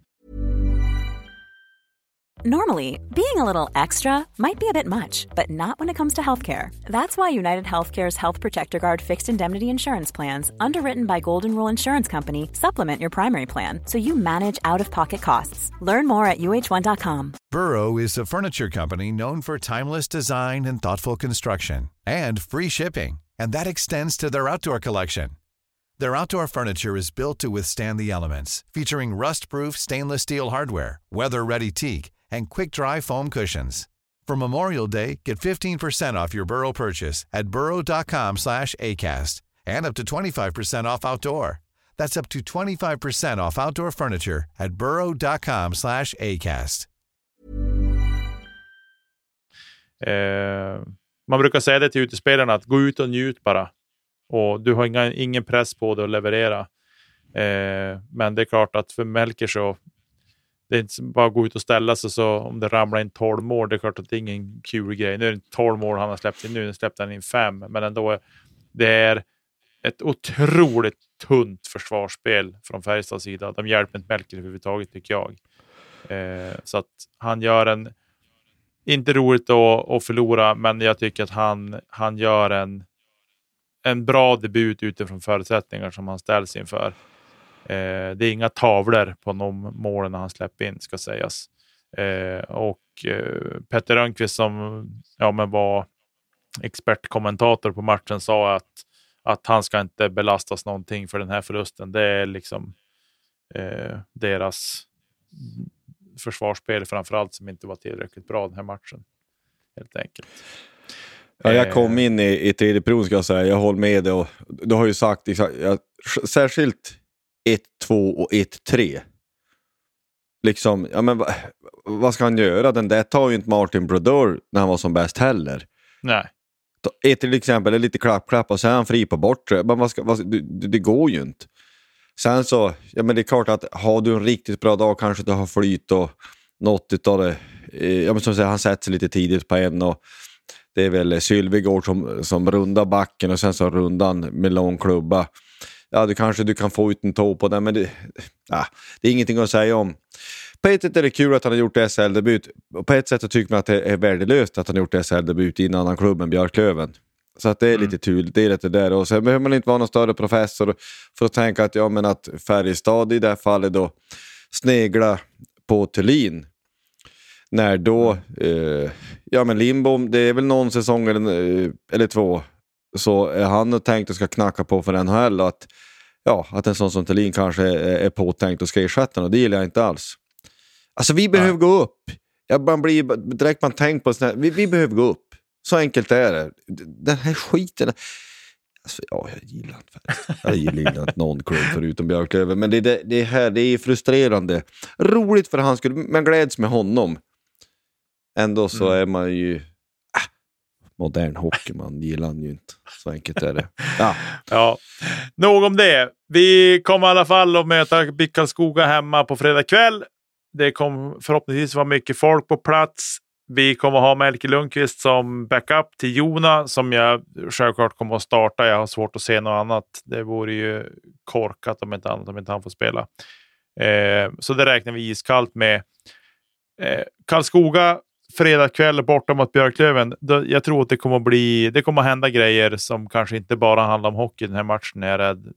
Normally, being a little extra might be a bit much, but not when it comes to healthcare. That's why United Healthcare's Health Protector Guard fixed indemnity insurance plans, underwritten by Golden Rule Insurance Company, supplement your primary plan so you manage out-of-pocket costs. Learn more at uh1.com. Burrow is a furniture company known for timeless design and thoughtful construction, and free shipping, and that extends to their outdoor collection. Their outdoor furniture is built to withstand the elements, featuring rust-proof stainless steel hardware, weather-ready teak, and quick-dry foam cushions. For Memorial Day, get 15% off your Burrow purchase at burrow.com/acast, and up to 25% off outdoor. That's up to 25% off outdoor furniture at burrow.com/acast. Man brukar säga det till utespelarna att gå ut och njut bara. Och du har ingen press på dig att leverera. Men det är klart att för Melker så det är inte bara att gå ut och ställa sig så om det ramlar in 12 mål, det är klart att det är ingen kul grej. Nu är det 12 mål han har släppt in, nu släppte han in 5. Men ändå, det är ett otroligt tunt försvarsspel från Färjestads sida. De hjälper inte Melker överhuvudtaget tycker jag. Så att han gör inte roligt att förlora, men jag tycker att han gör en bra debut utifrån förutsättningar som han ställs inför. Det är inga tavlor på de målen han släpper in ska sägas. Och Petter Rönnqvist som var expertkommentator på matchen sa att att han ska inte belastas någonting för den här förlusten. Det är liksom deras försvarsspel framförallt som inte var tillräckligt bra den här matchen. Helt enkelt. Ja, jag kom in i tredje perioden, ska jag säga. Jag håller med dig. Och du har ju sagt särskilt 1-2 och 1-3. Liksom, ja, men vad ska han göra? Den där tar ju inte Martin Brodeur när han var som bäst heller. Nej. Till exempel är lite klapp och sen är han fri på bortre. Men det går ju inte. Sen så, ja, men det är klart att har du en riktigt bra dag kanske du har flyt och något utav det. Ja, men som säger, han sätter sig lite tidigt på en och det är väl Sylvegård som rundar backen och sen så rundan med lång klubba. Ja, du kan få ut en tå på den, men det är ingenting att säga om. På ett sätt är det kul att han har gjort SHL-debut. På ett sätt tycker man att det är värdelöst att han har gjort SHL-debut i en annan klubb än Björklöven. Så att det är lite tydligt, det är lite där. Och sen behöver man inte vara någon större professor för att tänka att, ja, men att Färjestad i det här fallet då snegla på Thulin. När då, ja men Lindbom, det är väl någon säsong eller två, så är han tänkt att ska knacka på för NHL och att en sån som Thulin kanske är påtänkt och ska ersätta och det gillar jag inte alls. Alltså vi behöver gå upp. Man blir direkt man tänker på sån här, vi behöver gå upp. Så enkelt är det. Den här skiten. Alltså, ja, jag gillar inte någon klubb förutom Björklöven. Men det här, det är frustrerande. Roligt för han skulle, men gläds med honom. Ändå så är man ju modern hockey, man gillar han ju inte. Så enkelt är det. Ja. Nog om det. Vi kommer i alla fall att möta Karlskoga hemma på fredag kväll. Det kommer förhoppningsvis vara mycket folk på plats. Vi kommer ha Melke Lundqvist som backup till Jona som jag självklart kommer att starta. Jag har svårt att se något annat. Det vore ju korkat om inte han får spela. Så det räknar vi iskallt med. Karlskoga fredag kväll borta mot Björklöven. Jag tror att det kommer att hända grejer som kanske inte bara handlar om hockey den här matchen. Är rädd.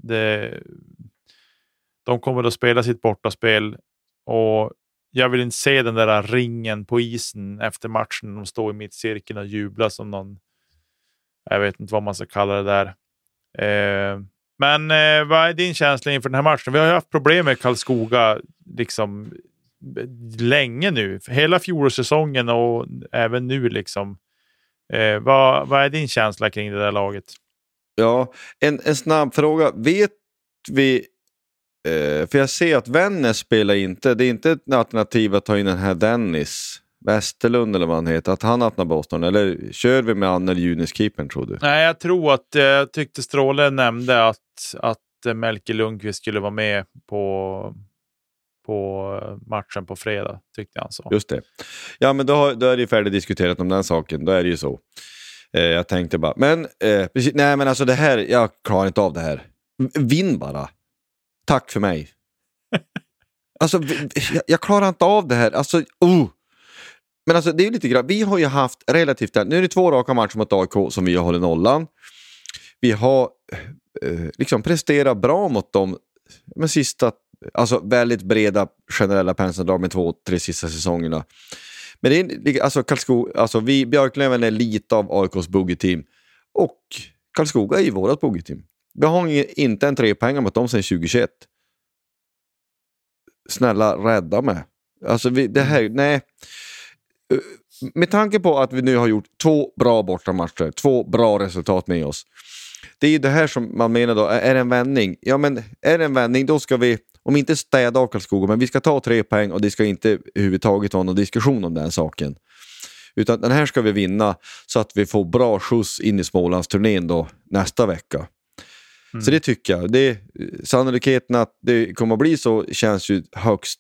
De kommer att spela sitt bortaspel och jag vill inte se den där ringen på isen efter matchen. De står i mittcirkeln och jublar som någon, jag vet inte vad man ska kalla det där. Men vad är din känsla inför den här matchen? Vi har ju haft problem med Karlskoga liksom länge nu. Hela fjolårssäsongen och även nu liksom. Vad är din känsla kring det där laget? Ja, en snabb fråga. Vet vi, för jag ser att Vännäs spelar inte. Det är inte ett alternativ att ta in den här Dennis Westerlund eller vad han heter. Att han öppnar Boston. Eller kör vi med Annel Junis-keepern, tror du? Nej, jag tror att jag tyckte Stråle nämnde att Melke Lundqvist skulle vara med på matchen på fredag, tyckte han så. Just det. Ja, men då är det ju färdigt diskuterat om den saken. Då är det ju så. Jag tänkte bara, men nej, men alltså det här, jag klarar inte av det här. Vinn bara. Tack för mig. Alltså, jag klarar inte av det här. Alltså, Men alltså, det är ju lite grann. Vi har ju haft relativt, nu är det 2 raka matcher mot AIK som vi har hållit nollan. Vi har liksom presterat bra mot dem med sista, alltså väldigt breda generella penseldrag med 2-3 sista säsongerna. Men det är alltså Karlskoga, alltså Björklöven är lite av AIKs buggeteam och Karlskoga är ju vårat buggeteam. Vi har inte en 3-poängare mot dem sedan 2021. Snälla, rädda mig. Alltså det här, nej. Med tanke på att vi nu har gjort 2 bra bortamatcher, 2 bra resultat med oss. Det är ju det här som man menar då, är det en vändning? Ja, men är det en vändning, då ska vi, om inte städa av Karlskoga, men vi ska ta 3 poäng och det ska inte överhuvudtaget vara någon diskussion om den saken. Utan den här ska vi vinna så att vi får bra skjuts in i Smålandsturnén då nästa vecka. Så det tycker jag. Sannolikheten att det kommer att bli så känns ju högst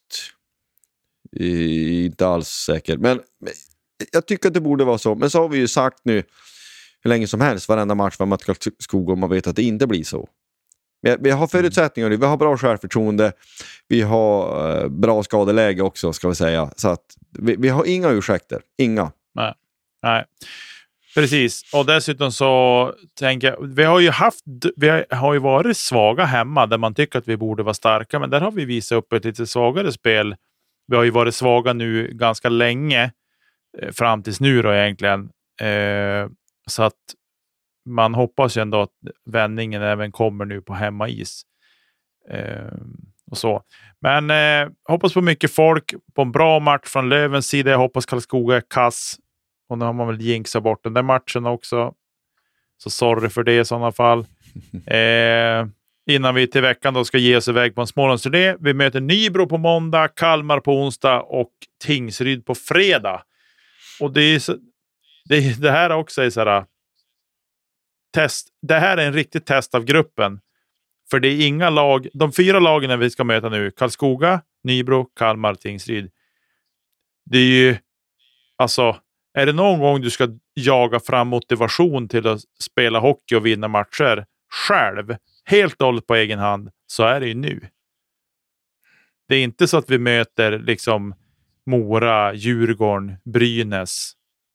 inte alls säker. Men jag tycker att det borde vara så. Men så har vi ju sagt nu hur länge som helst, varenda match var mot Karlskoga, och man vet att det inte blir så. Men vi har förutsättningar nu. Vi har bra självförtroende. Vi har bra skadeläge också, ska vi säga. Så att vi har inga ursäkter. Inga. Nej. Precis, och dessutom så tänker jag, vi har ju varit svaga hemma där man tycker att vi borde vara starka, men där har vi visat upp ett lite svagare spel. Vi har ju varit svaga nu ganska länge, fram tills nu då egentligen. Så att man hoppas ju ändå att vändningen även kommer nu på hemmais. Och så. Men hoppas på mycket folk, på en bra match från Lövens sida. Jag hoppas Karlskoga är kass. Och nu har man väl jinxat bort den där matchen också. Så sorry för det i sådana fall. Innan vi till veckan då ska ge oss iväg på en Smålandsturné. Vi möter Nybro på måndag, Kalmar på onsdag och Tingsryd på fredag. Och det här också är så här test. Det här är en riktig test av gruppen. För det är inga lag, de 4 lagen vi ska möta nu, Karlskoga, Nybro, Kalmar, Tingsryd. Det är ju, alltså, är det någon gång du ska jaga fram motivation till att spela hockey och vinna matcher själv, helt och hållet på egen hand, så är det ju nu. Det är inte så att vi möter liksom Mora, Djurgården, Brynäs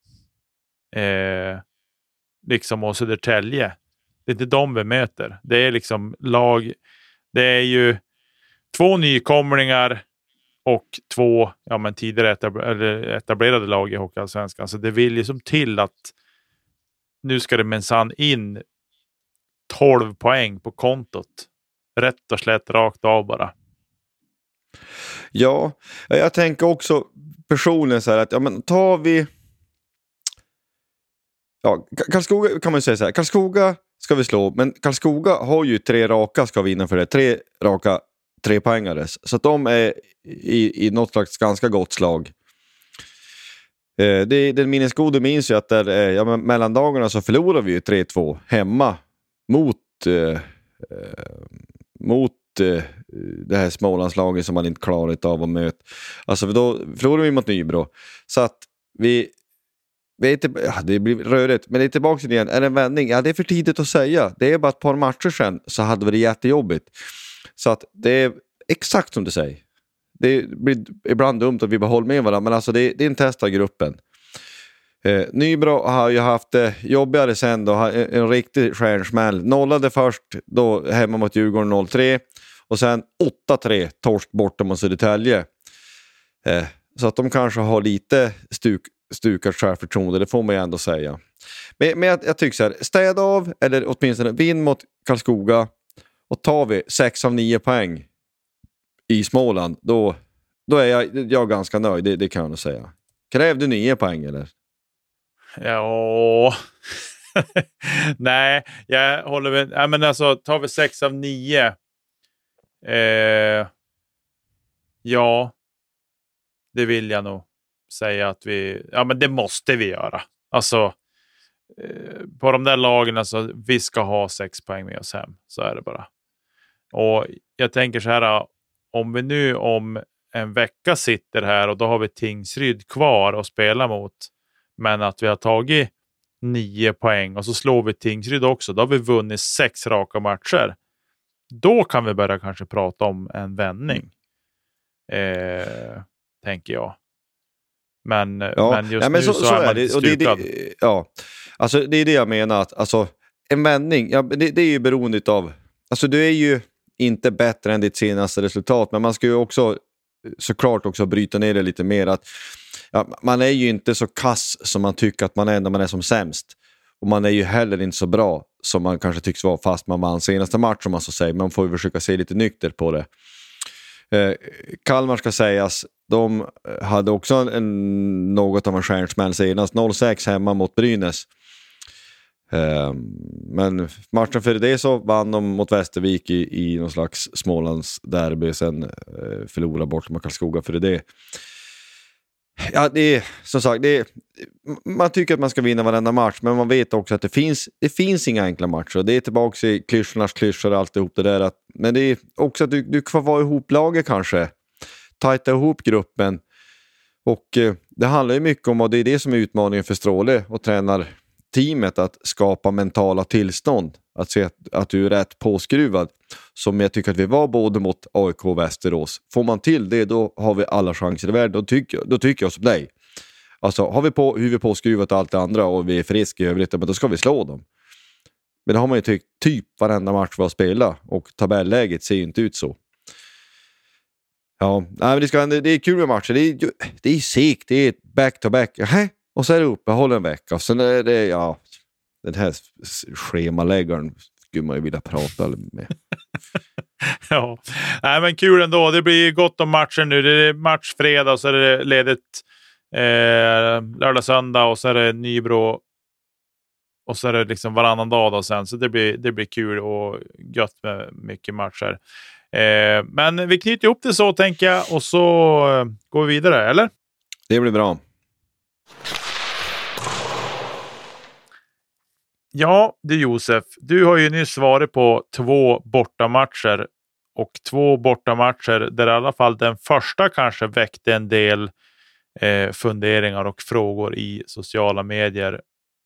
liksom och Södertälje. Det är inte de vi möter. Det är liksom lag, det är ju 2 nykomlingar och 2 tidigare etablerade lag i Hockeyallsvenskan. Så det vill ju som till att nu ska det minsann in 12 poäng på kontot. Rätt och slätt rakt av bara. Ja, jag tänker också personligen så här att tar vi Karlskoga kan man ju säga så här. Karlskoga ska vi slå, men Karlskoga har ju 3 raka ska vi innanför det. 3 raka 3-poängare. Så att de är i något slags ganska gott slag. Den minnesgode minns ju att där, mellan dagarna så förlorar vi ju 3-2 hemma mot det här Smålandslaget som man inte klarat av att möta. Alltså för då förlorar vi mot Nybro. Så att vi det blir rörigt, men det är tillbaka igen. Är det en vändning? Ja, det är för tidigt att säga. Det är bara ett par matcher sedan så hade vi det jättejobbigt. Så att det är exakt som du säger. Det blir ibland dumt att vi bara håller med varandra, men alltså det är en test av gruppen. Nybro har ju haft det jobbigare sen då, en riktig stjärnsmäll. Nollade först då hemma mot Djurgården 0-3 och sen 8-3 torsk borta mot Södertälje. Så att de kanske har lite stukat självförtroende, det får man ju ändå säga. Men jag tycker så här, städa av eller åtminstone vinn mot Karlskoga och tar vi 6 av 9 poäng i Småland, då är jag ganska nöjd, det kan jag nog säga. Kräv du 9 poäng eller? Ja. Nej, jag håller med. Ja, men alltså tar vi 6 av 9. Ja. Det vill jag nog säga att men det måste vi göra. Alltså på de där lagen, alltså vi ska ha 6 poäng med oss hem. Så är det bara. Och jag tänker så här, om vi nu om en vecka sitter här och då har vi Tingsryd kvar att spela mot, men att vi har tagit 9 poäng och så slår vi Tingsryd också, då har vi vunnit 6 raka matcher. Då kan vi börja kanske prata om en vändning. Tänker jag. Men just nu så är man det, stukad. Alltså det är det jag menar, att alltså, en vändning, det är ju beroende av, alltså du är ju inte bättre än ditt senaste resultat, men man ska ju också såklart också bryta ner det lite mer, att man är ju inte så kass som man tycker att man är när man är som sämst, och man är ju heller inte så bra som man kanske tycks vara fast man vann senaste match, som man så säger. Man får ju försöka se lite nykter på det. Kalmar ska sägas, de hade också något av en stjärnsmäll senast, 0-6 hemma mot Brynäs. Men matchen för det så vann de mot Västervik i någon slags Smålands derby, sen förlorade bort mot Karlskoga för det. Ja, det är som sagt, man tycker att man ska vinna varenda match, men man vet också att det finns inga enkla matcher. Det är tillbaka i klyschornas klyschor och alltihop det där. Men det är också att du kan vara ihop laget kanske. Tajta ihop gruppen. Och det handlar ju mycket om, och det är det som är utmaningen för Stråle och tränar teamet, att skapa mentala tillstånd. Att se att du är rätt påskruvad. Som jag tycker att vi var både mot AIK och Västerås. Får man till det, då har vi alla chanser i världen. Då tycker jag som dig. Alltså har vi på hur vi påskruvat allt det andra och vi är friska i övrigt, men då ska vi slå dem. Men det har man ju tyckt typ varenda match vi har spelat. Och tabelläget ser ju inte ut så. Ja, men det är kul med matcher. Det är segt, det är back-to-back. Och så är det uppehåll en vecka. Och sen är det, den här schemaläggaren skulle man ju vilja prata med. Ja, nej, men kul ändå. Det blir gott om matcher nu. Det är match fredag och så är det ledigt lördag, söndag och så är det Nybro och så är det liksom varannan dag då sen. Så det blir kul och gött med mycket matcher. Men vi knyter ihop det så, tänker jag, och så går vi vidare, eller? Det blir bra. Ja, du Josef, du har ju nyss svarat på 2 bortamatcher och 2 bortamatcher där i alla fall den första kanske väckte en del funderingar och frågor i sociala medier.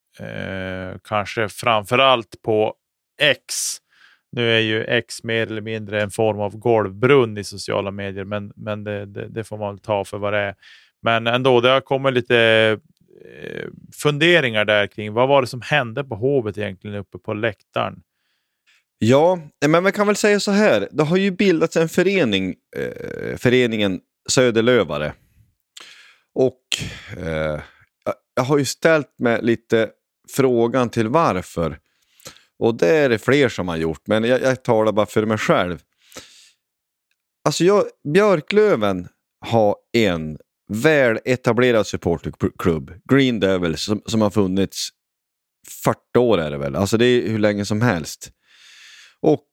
Kanske framförallt på X. Nu är ju X mer eller mindre en form av golvbrunn i sociala medier, men det får man väl ta för vad det är. Men ändå, det har kommit lite funderingar där kring vad var det som hände på Hovet egentligen uppe på läktaren. Ja, men man kan väl säga så här. Det har ju bildats en förening, föreningen Söderlövare. Och jag har ju ställt mig lite frågan till varför. Och det är det fler som har gjort, men jag talar bara för mig själv. Alltså Björklöven har en väl etablerad supporterklubb, Green Devils, som har funnits 40 år är det väl. Alltså det är hur länge som helst. Och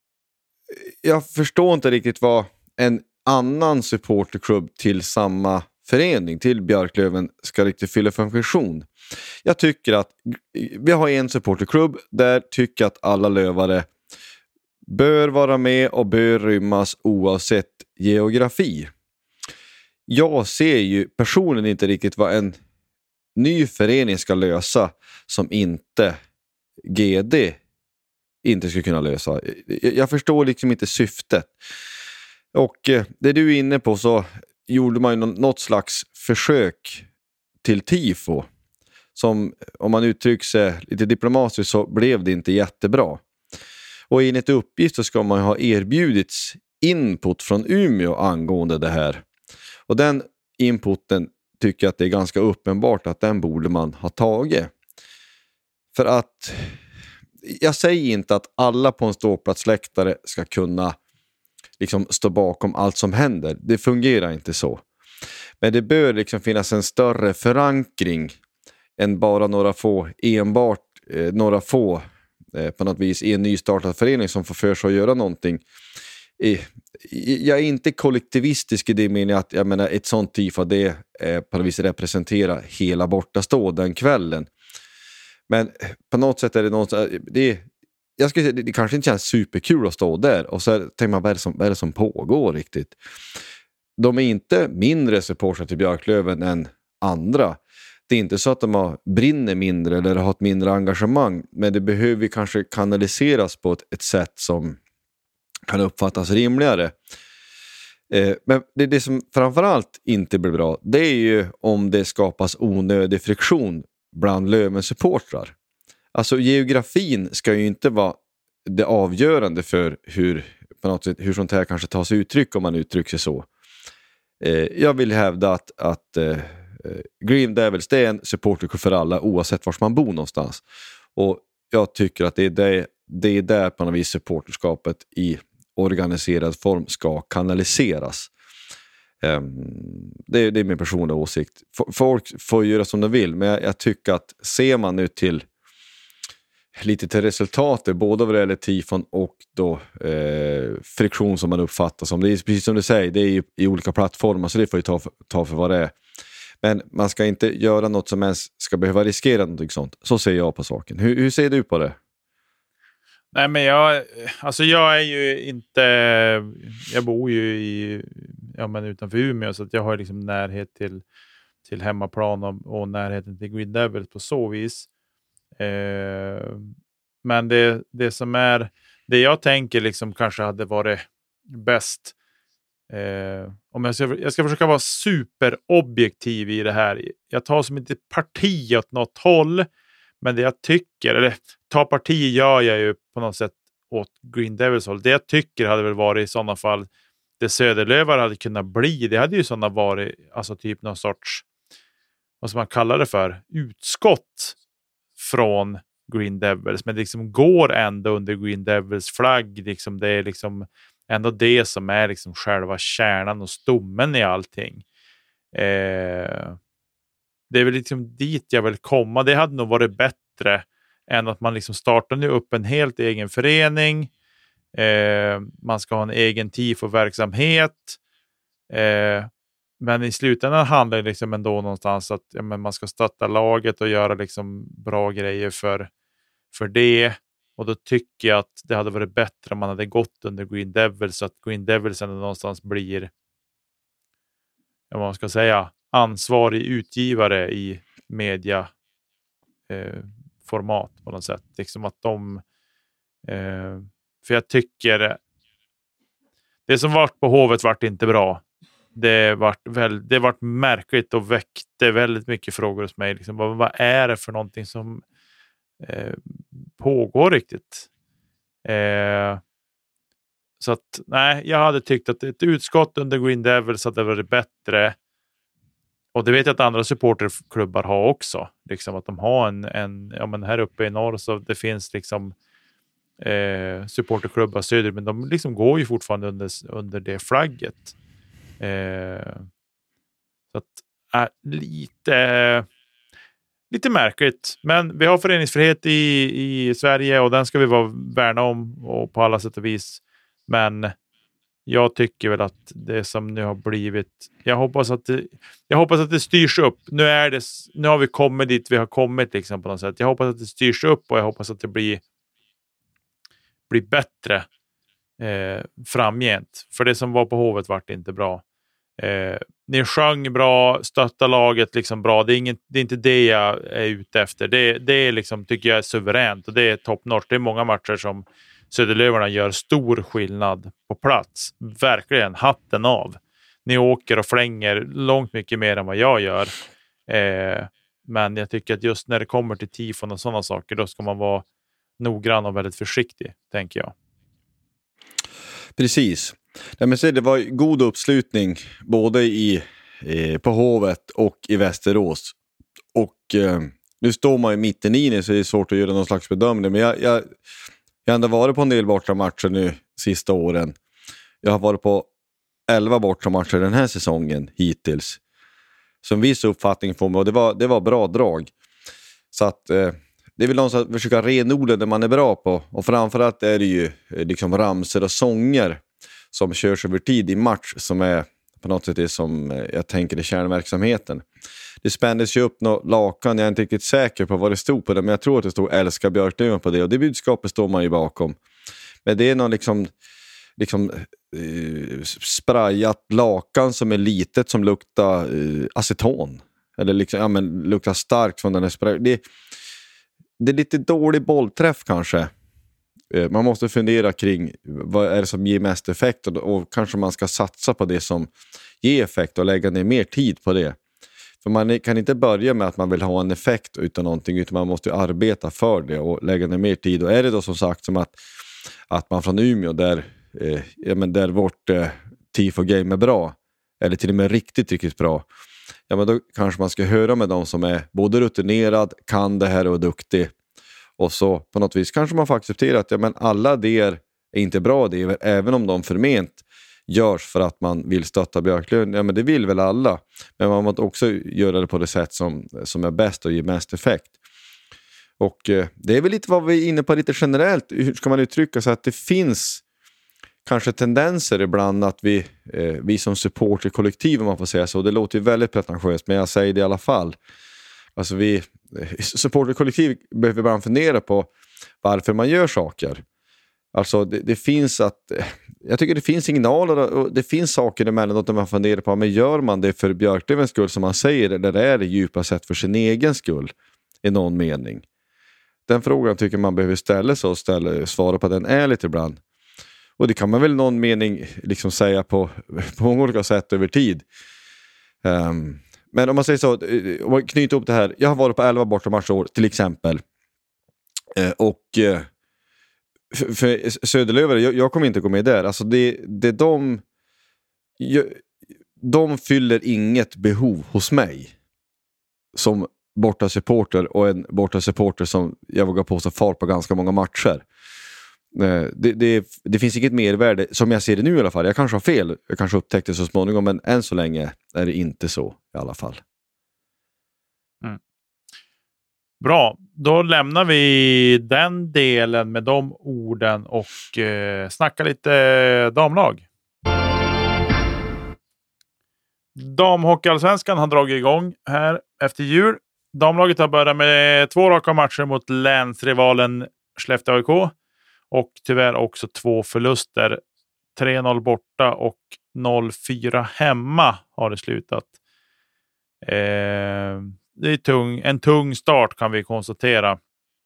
jag förstår inte riktigt vad en annan supporterklubb till samma förening, till Björklöven, ska riktigt fylla för en funktion. Jag tycker att vi har en supporterklubb där tycker att alla lövare bör vara med och bör rymmas oavsett geografi. Jag ser ju personligen inte riktigt vad en ny förening ska lösa som inte GD inte ska kunna lösa. Jag förstår liksom inte syftet. Och det du är inne på, så gjorde man ju något slags försök till tifo. Som, om man uttrycker sig lite diplomatiskt, så blev det inte jättebra. Och enligt uppgift så ska man ha erbjudits input från Umeå angående det här. Och den inputen tycker jag att det är ganska uppenbart att den borde man ha tagit. För att jag säger inte att alla på en ståplatsläktare ska kunna liksom stå bakom allt som händer. Det fungerar inte så. Men det bör liksom finnas en större förankring än bara några få på något vis i en nystartad förening som får för sig att göra någonting. Jag är inte kollektivistisk i det meningen att jag menar, ett sånt tifo det på något vis representerar hela bortastå den kvällen. Men på något sätt är det något, jag skulle säga, det kanske inte känns superkul att stå där och så tänker man, vad är det som pågår riktigt. De är inte mindre supportrar till Björklöven än andra. Det är inte så att de brinner mindre eller har ett mindre engagemang, men det behöver kanske kanaliseras på ett sätt som kan uppfattas rimligare. Men det som framförallt inte blir bra, det är ju om det skapas onödig friktion bland Löven-supportrar. Alltså geografin ska ju inte vara det avgörande för hur sånt här kanske tas uttryck, om man uttrycker sig så. Jag vill hävda att Green Devils, det är en supporterklubb för alla oavsett var man bor någonstans. Och jag tycker att det är där på något vis supporterskapet i organiserad form ska kanaliseras. Det är min personliga åsikt. Folk får göra som de vill, men jag tycker att ser man nu till lite till resultatet, både vad det gäller tifon och då friktion som man uppfattar som. Det är precis som du säger, det är ju i olika plattformar, så det får ju ta för vad det är. Men man ska inte göra något som ens ska behöva riskera något sånt. Så ser jag på saken. Hur ser du på det? Nej, men jag är ju inte, jag bor ju utanför Umeå, så att jag har liksom närhet till hemmaplan och närheten till Green Devils på så vis. Men det som är, det jag tänker liksom kanske hade varit bäst, om jag ska försöka vara superobjektiv i det här. Jag tar som inte parti åt något håll, men det jag tycker, eller ta parti gör jag ju på något sätt åt Green Devils håll. Det jag tycker hade väl varit i sådana fall det Söderlövare hade kunnat bli. Det hade ju sådana varit, alltså typ någon sorts, vad ska man kalla det för, utskott från Green Devils, men det liksom går ändå under Green Devils flagg. Liksom, det är liksom ändå det som är liksom själva kärnan och stommen i allting. Det är väl liksom dit jag vill komma. Det hade nog varit bättre än att man liksom startar nu upp en helt egen förening. Man ska ha en egen tifo-verksamhet. Men i slutändan handlar det liksom ändå någonstans att man ska stötta laget och göra liksom bra grejer för det. Och då tycker jag att det hade varit bättre om man hade gått under Green Devils, så att Green Devils ändå någonstans blir, vad man ska säga, ansvarig utgivare i media format på något sätt. Liksom att de för jag tycker det som vart på Hovet vart inte bra. Det vart märkligt och väckte väldigt mycket frågor hos mig. Liksom, vad är det för någonting som pågår riktigt? Så att nej, jag hade tyckt att ett utskott under Green Devils hade varit bättre. Och det vet jag att andra supporterklubbar har också. Liksom att de har men här uppe i norr så det finns liksom supporterklubbar söder, men de liksom går ju fortfarande under det flagget. Så att lite märkligt, men vi har föreningsfrihet i Sverige och den ska vi värna om och på alla sätt och vis, men jag tycker väl att det som nu har blivit, jag hoppas att det styrs upp. Nu har vi kommit dit vi har kommit liksom på något sätt. Jag hoppas att det styrs upp och jag hoppas att det blir bättre framgent. För det som var på Hovet vart inte bra. Ni sjöng bra, stötta laget liksom bra. Det är inte det jag är ute efter. Det är liksom, tycker jag är suveränt och det är top notch. Det är många matcher som Söderlövarna gör stor skillnad på plats. Verkligen, hatten av. Ni åker och flänger långt mycket mer än vad jag gör. Men jag tycker att just när det kommer till tifon och sådana saker, då ska man vara noggrann och väldigt försiktig, tänker jag. Precis. Det var god uppslutning både på Hovet och i Västerås. Och nu står man i mitten i det, så det är svårt att göra någon slags bedömning. Men jag har ändå varit på en del borta matcher nu sista åren. Jag har varit på 11 borta matcher den här säsongen hittills. Som viss uppfattning får mig, och det var bra drag. Så att det är väl någonstans att försöka renodla det man är bra på. Och framförallt är det ju liksom ramser och sånger som körs över tid i match som är på något sätt det som jag tänker är kärnverksamheten. Det spändes ju upp något lakan, jag är inte riktigt säker på vad det stod på det, men jag tror att det stod älska Björklöven på det, och det budskapet står man ju bakom. Men det är någon liksom sprayat lakan som är litet som luktar aceton. Eller liksom, luktar starkt från den här spray. Det är lite dålig bollträff kanske. Man måste fundera kring vad är det som ger mest effekt, och kanske man ska satsa på det som ger effekt och lägga ner mer tid på det. För man kan inte börja med att man vill ha en effekt utan någonting, utan man måste arbeta för det och lägga ner mer tid. Och är det då som sagt som att man från Umeå där vårt tifo-game är bra, eller till och med riktigt, riktigt bra, ja men då kanske man ska höra med de som är både rutinerad, kan det här och är duktig. Och så på något vis kanske man får acceptera att alla det är inte bra, det är, även om de förment görs för att man vill stötta Björklöven. Ja, men det vill väl alla. Men man måste också göra det på det sätt som är bäst och ger mest effekt. Och det är väl lite vad vi är inne på lite generellt. Hur ska man uttrycka så att det finns kanske tendenser ibland att vi som supporterkollektiv, om man får säga så, det låter ju väldigt pretentiöst, men jag säger det i alla fall. Alltså vi supporterkollektiv behöver ibland fundera på varför man gör saker. Alltså det finns jag tycker det finns signaler och det finns saker emellanåt när man funderar på, men gör man det för Björklövens skull som man säger, eller är det djupa sett för sin egen skull i någon mening? Den frågan tycker man behöver ställa sig och svara på den ärligt ibland. Och det kan man väl i någon mening liksom säga på många olika sätt över tid. Men om man säger så, om man knyter upp det här. Jag har varit på 11 bortamatcher till exempel. Och för Söderlövare, jag kommer inte gå med där. Alltså de fyller inget behov hos mig som borta supporter och en borta supporter som jag vågar påstå far på ganska många matcher. Det finns inget mervärde som jag ser det nu i alla fall. Jag kanske har fel, jag kanske upptäckte det så småningom, men än så länge är det inte så i alla fall. Bra, då lämnar vi den delen med de orden och snackar lite damlag. Damhockeyallsvenskan har dragit igång här efter jul. Damlaget har börjat med 2 raka matcher mot länsrivalen Skellefteå AIK och tyvärr också 2 förluster. 3-0 borta och 0-4 hemma har det slutat. Det är en tung start kan vi konstatera.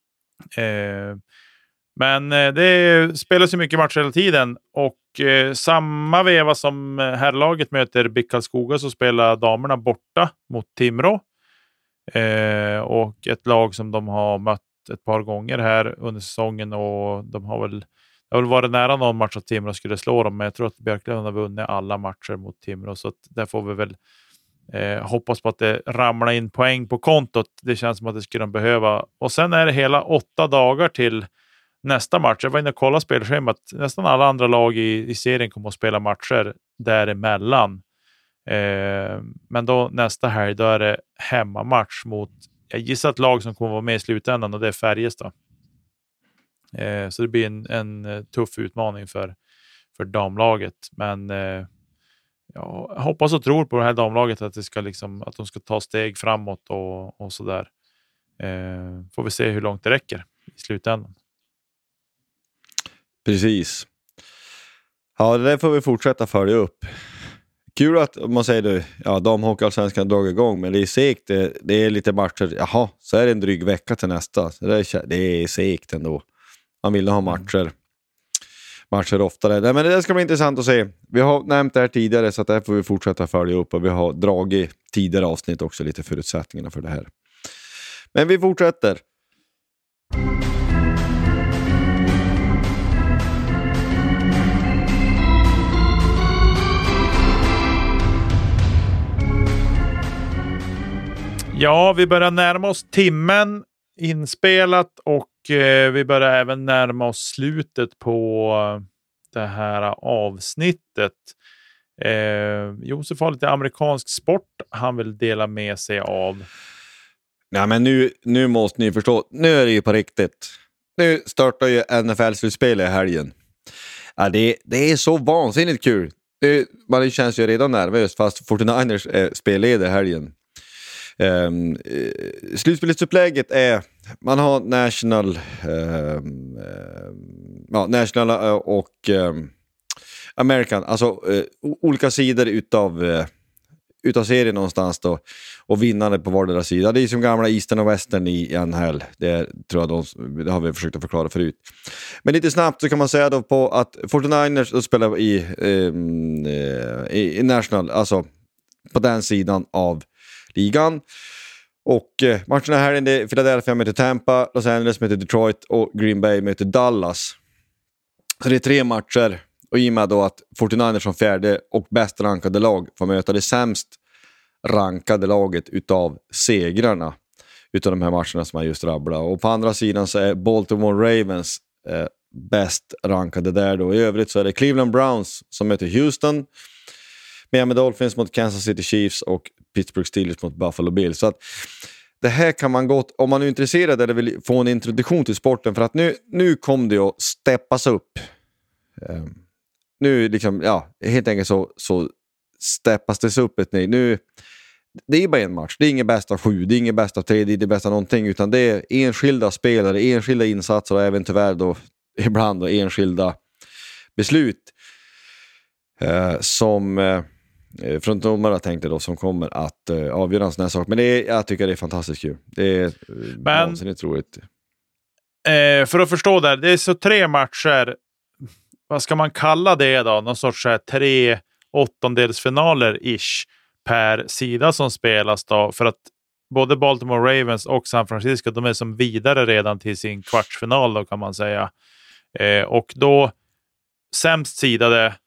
Men det spelas ju mycket matcher hela tiden och samma veva som herrlaget möter BIK Karlskoga så spelar damerna borta mot Timrå. Och ett lag som de har mött ett par gånger här under säsongen och det har väl varit nära någon match att Timrå skulle slå dem, men jag tror att Björklöven har vunnit alla matcher mot Timrå, så att där får vi väl hoppas på att det ramlar in poäng på kontot. Det känns som att det skulle de behöva. Och sen är det hela 8 dagar till nästa match. Jag var inne och kollade spelschemat. Nästan alla andra lag i serien kommer att spela matcher däremellan. Men då nästa helg då är det hemmamatch mot, jag gissar ett lag som kommer att vara med i slutändan, och det är Färjestad. Så det blir en tuff utmaning för damlaget. Men jag hoppas och tror på det här damlaget att det ska att de ska ta steg framåt och sådär. Får vi se hur långt det räcker i slutändan. Precis. Ja, det där får vi fortsätta följa upp. Kul att man säger det, ja, damhockeyallsvenskan drar igång, men det är segt. Det är lite matcher. Jaha, så är det en dryg vecka till nästa. Så det är segt ändå. Man vill ha matcher oftare. Nej, men det ska bli intressant att se. Vi har nämnt det här tidigare, så att där får vi fortsätta följa upp, och vi har dragit tidigare avsnitt också lite förutsättningarna för det här. Men vi fortsätter. Ja, vi börjar närma oss timmen inspelat och vi börjar även närma oss slutet på det här avsnittet. Josef har lite amerikansk sport han vill dela med sig av. Nej, men nu måste ni förstå. Nu är det ju på riktigt. Nu startar ju NFL-slutspel i helgen. Ja, det är så vansinnigt kul. Man känns ju redan nervös fast 49ers är spelleder i helgen. Slutspelsupplägget är, man har National och American, alltså olika sidor utav serien någonstans då, och vinnare på vardera sida. Det är som gamla Eastern och Western i NHL. Det tror jag det har vi försökt att förklara förut. Men lite snabbt så kan man säga då på att 49ers spelar i National, alltså på den sidan av ligan. Och matcherna här är Philadelphia möter Tampa, Los Angeles möter Detroit och Green Bay möter Dallas. Så det är 3 matcher, och i och med då att 49ers som fjärde och bäst rankade lag får möta det sämst rankade laget utav segrarna utav de här matcherna som jag just rabblade. Och på andra sidan så är Baltimore Ravens bäst rankade där då. I övrigt så är det Cleveland Browns som möter Houston, Miami Dolphins mot Kansas City Chiefs och Pittsburgh Steelers mot Buffalo Bills. Så att det här kan man gott, om man är intresserad eller vill få en introduktion till sporten, för att nu kommer det att steppas upp. Nu liksom, ja, helt enkelt så steppas det upp ett nu. Det är bara en match, det är ingen bäst av 7, det är ingen bäst av 3, det är inte bäst av någonting, utan det är enskilda spelare, enskilda insatser och även tyvärr då ibland då enskilda beslut som från domare tänkte då som kommer att avgöra en sån här sak. Men jag tycker det är fantastiskt kul. Det är vansinnigt roligt. För att förstå det är så 3 matcher. Vad ska man kalla det då? Någon sorts 3 åttondelsfinaler-ish per sida som spelas då. För att både Baltimore Ravens och San Francisco, de är som vidare redan till sin kvartsfinal då, kan man säga. Och då sämst sidade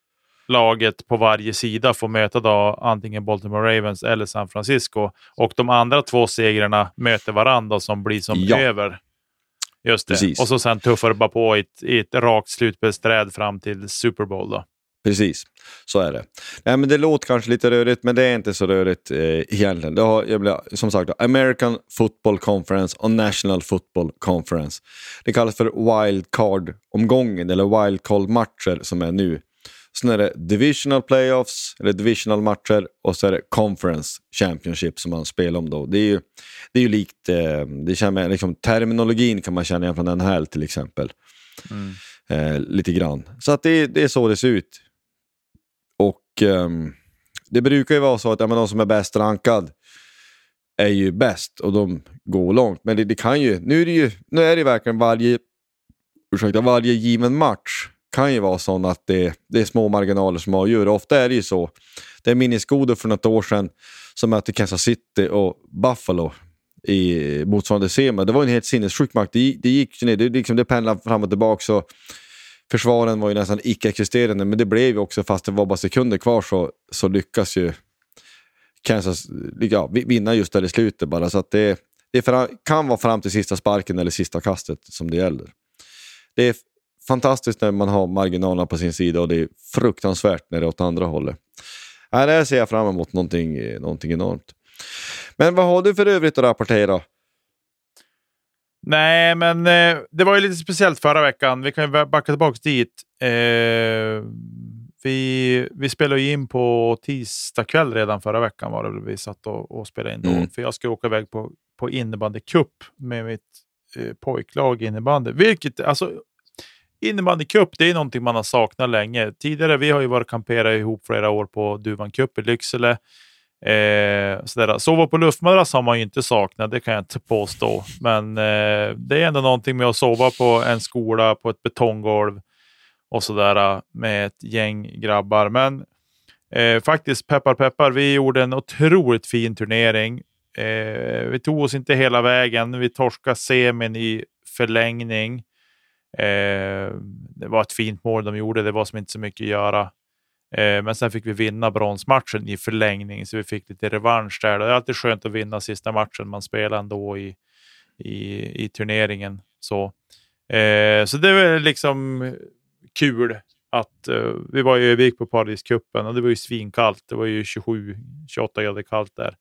laget på varje sida får möta då antingen Baltimore Ravens eller San Francisco. Och de andra 2 segrarna möter varandra som blir som över. Just det. Precis. Och så sen tuffar det bara på i ett rakt slutspelsträd fram till Super Bowl då. Precis, så är det. Nej, men det låter kanske lite rörigt, men det är inte så rörigt egentligen. Det har, som sagt, American Football Conference och National Football Conference. Det kallas för wildcard-omgången eller wildcard-matcher som är nu. Sen är det divisional playoffs eller divisional matcher och så är det conference championship som man spelar om då. Det är ju likt, det känner liksom, terminologin kan man känna igen från den här till exempel. Lite grann. Så att det är så det ser ut. Och det brukar ju vara så att de som är bäst rankad är ju bäst och de går långt. Men det kan ju, nu är det verkligen varje given match kan ju vara sån att det är små marginaler som avgör. Ofta är det ju så. Det är minnesgoder för något år sedan som mötte Kansas City och Buffalo i motsvarande sema. Det var en helt sinnessjuk match. Det gick ner, det pendlade fram och tillbaka, så försvaren var ju nästan icke-existerande, men det blev ju också, fast det var bara sekunder kvar så lyckas ju Kansas vinna just där i slutet bara. Så att det kan vara fram till sista sparken eller sista kastet som det gäller. Det är fantastiskt när man har marginalerna på sin sida och det är fruktansvärt när det är åt andra hållet. Här ser jag fram emot någonting enormt. Men vad har du för övrigt att rapportera? Nej, men det var ju lite speciellt förra veckan. Vi kan ju backa tillbaka dit. Vi spelade ju in på tisdag kväll redan förra veckan var det vi satt och spelade in då. För jag ska åka iväg på innebandycup med mitt pojklag innebandy. Vilket, alltså innebandycup, det är någonting man har saknat länge. Tidigare, vi har ju varit kampera ihop flera år på Duvan Cup i Lycksele. Sova på luftmadrass har man ju inte saknat, det kan jag inte påstå. Men det är ändå någonting med att sova på en skola, på ett betonggolv och sådär med ett gäng grabbar. Men faktiskt, peppar, vi gjorde en otroligt fin turnering. Vi tog oss inte hela vägen, vi torskade semin i förlängning. Det var ett fint mål de gjorde, det var som inte så mycket att göra. Men sen fick vi vinna bronsmatchen i förlängning, så vi fick lite revansch där. Det är alltid skönt att vinna sista matchen man spelar ändå i turneringen. Så det var liksom kul att vi var i Övik på Pariscupen och det var ju svinkallt. Det var ju 27-28 grader kallt där.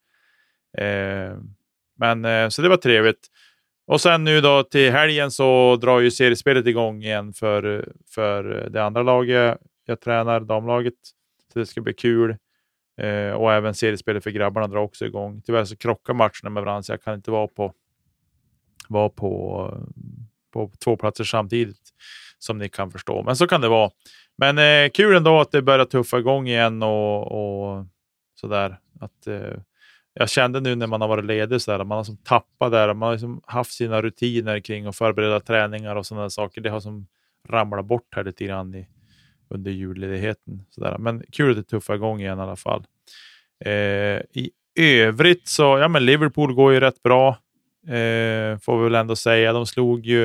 Men så det var trevligt. Och sen nu då till helgen så drar ju seriespelet igång igen för det andra laget. Jag tränar damlaget, så det ska bli kul. Och även seriespelet för grabbarna drar också igång. Tyvärr så krockar matcherna med varandra, så jag kan inte vara på 2 platser samtidigt, som ni kan förstå. Men så kan det vara. Men kul ändå att det börjar tuffa igång igen och sådär. Att jag kände nu när man har varit ledig så där, man har som tappat där, man har liksom haft sina rutiner kring att förbereda träningar och sådana saker. Det har som ramlat bort här lite grann under julledigheten. Sådär. Men kul att det tuffar igång igen i alla fall. I övrigt så, ja men Liverpool går ju rätt bra. Får vi väl ändå säga. De slog ju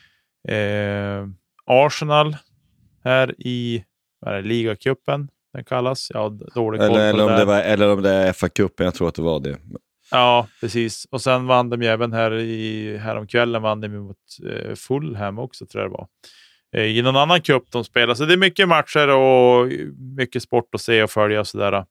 Arsenal här i ligacupen. Den kallas. Ja, dålig koll på eller om det är FA-cupen, jag tror att det var det. Ja, precis. Och sen vann de ju även häromkvällen vann de mot Fulham också, tror jag det var. I någon annan cup de spelar. Så det är mycket matcher och mycket sport att se och följa och sådär.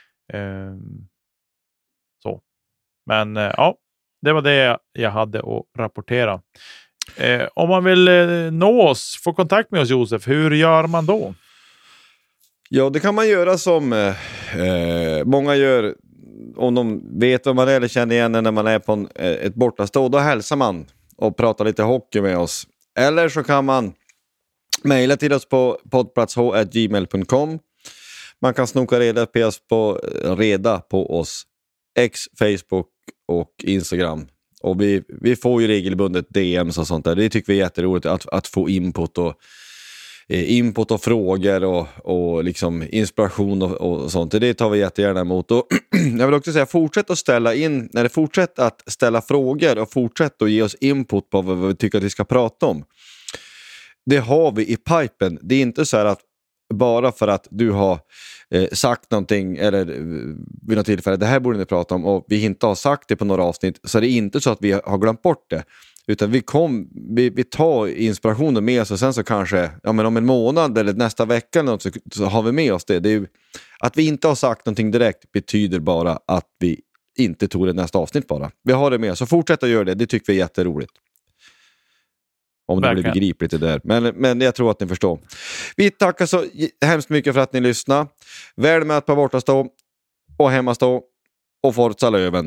Så. Men ja, det var det jag hade att rapportera. Om man vill nå oss, få kontakt med oss, Josef, hur gör man då? Ja, det kan man göra som många gör om de vet vad man är eller känner igen när man är på ett bortastå. Då hälsar man och pratar lite hockey med oss. Eller så kan man mejla till oss på poddplatsh@gmail.com. Man kan snoka reda på oss X, Facebook och Instagram. Och vi får ju regelbundet DMs och sånt där. Det tycker vi är jätteroligt att få input och frågor och liksom inspiration och sånt. Det tar vi jättegärna emot. Och jag vill också säga, fortsätt att ställa frågor och fortsätt att ge oss input på vad vi tycker att vi ska prata om. Det har vi i pipen. Det är inte så här att bara för att du har sagt någonting eller vid något tillfälle, det här borde ni prata om, och vi inte har sagt det på några avsnitt, så är det inte så att vi har glömt bort det. Utan vi tar inspirationen med oss, och sen så kanske om en månad eller nästa vecka eller något, så har vi med oss det. Det är ju, att vi inte har sagt någonting direkt betyder bara att vi inte tog det nästa avsnitt bara. Vi har det med, så fortsätt att göra det. Det tycker vi är jätteroligt. Om det blir begripligt det där. Men jag tror att ni förstår. Vi tackar så hemskt mycket för att ni lyssnar. Väl med att på bortastå och hemmastå och Forza Löven.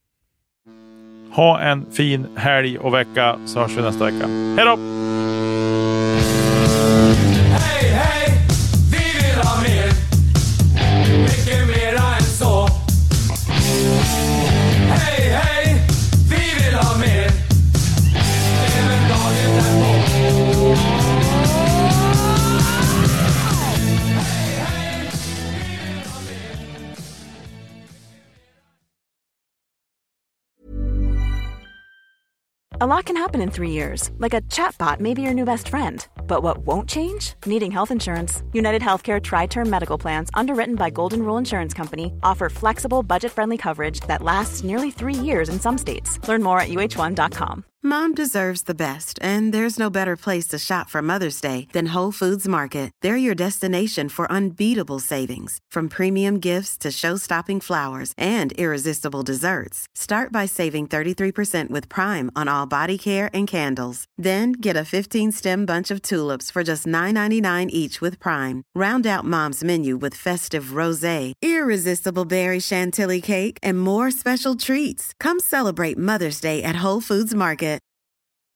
Ha en fin helg och vecka, så hörs vi nästa vecka. Hej då! Hej, hej! Vi vill ha mer. Mycket mera än så. Hej, hej! Vi vill ha mer. Även dagen därpå. A lot can happen in 3 years, like a chatbot may be your new best friend. But what won't change? Needing health insurance. United Healthcare Tri-Term Medical Plans, underwritten by Golden Rule Insurance Company, offer flexible, budget-friendly coverage that lasts nearly 3 years in some states. Learn more at uh1.com. Mom deserves the best, and there's no better place to shop for Mother's Day than Whole Foods Market. They're your destination for unbeatable savings, from premium gifts to show-stopping flowers and irresistible desserts. Start by saving 33% with Prime on all body care and candles. Then get a 15-stem bunch of tulips for just $9.99 each with Prime. Round out Mom's menu with festive rosé, irresistible berry chantilly cake, and more special treats. Come celebrate Mother's Day at Whole Foods Market.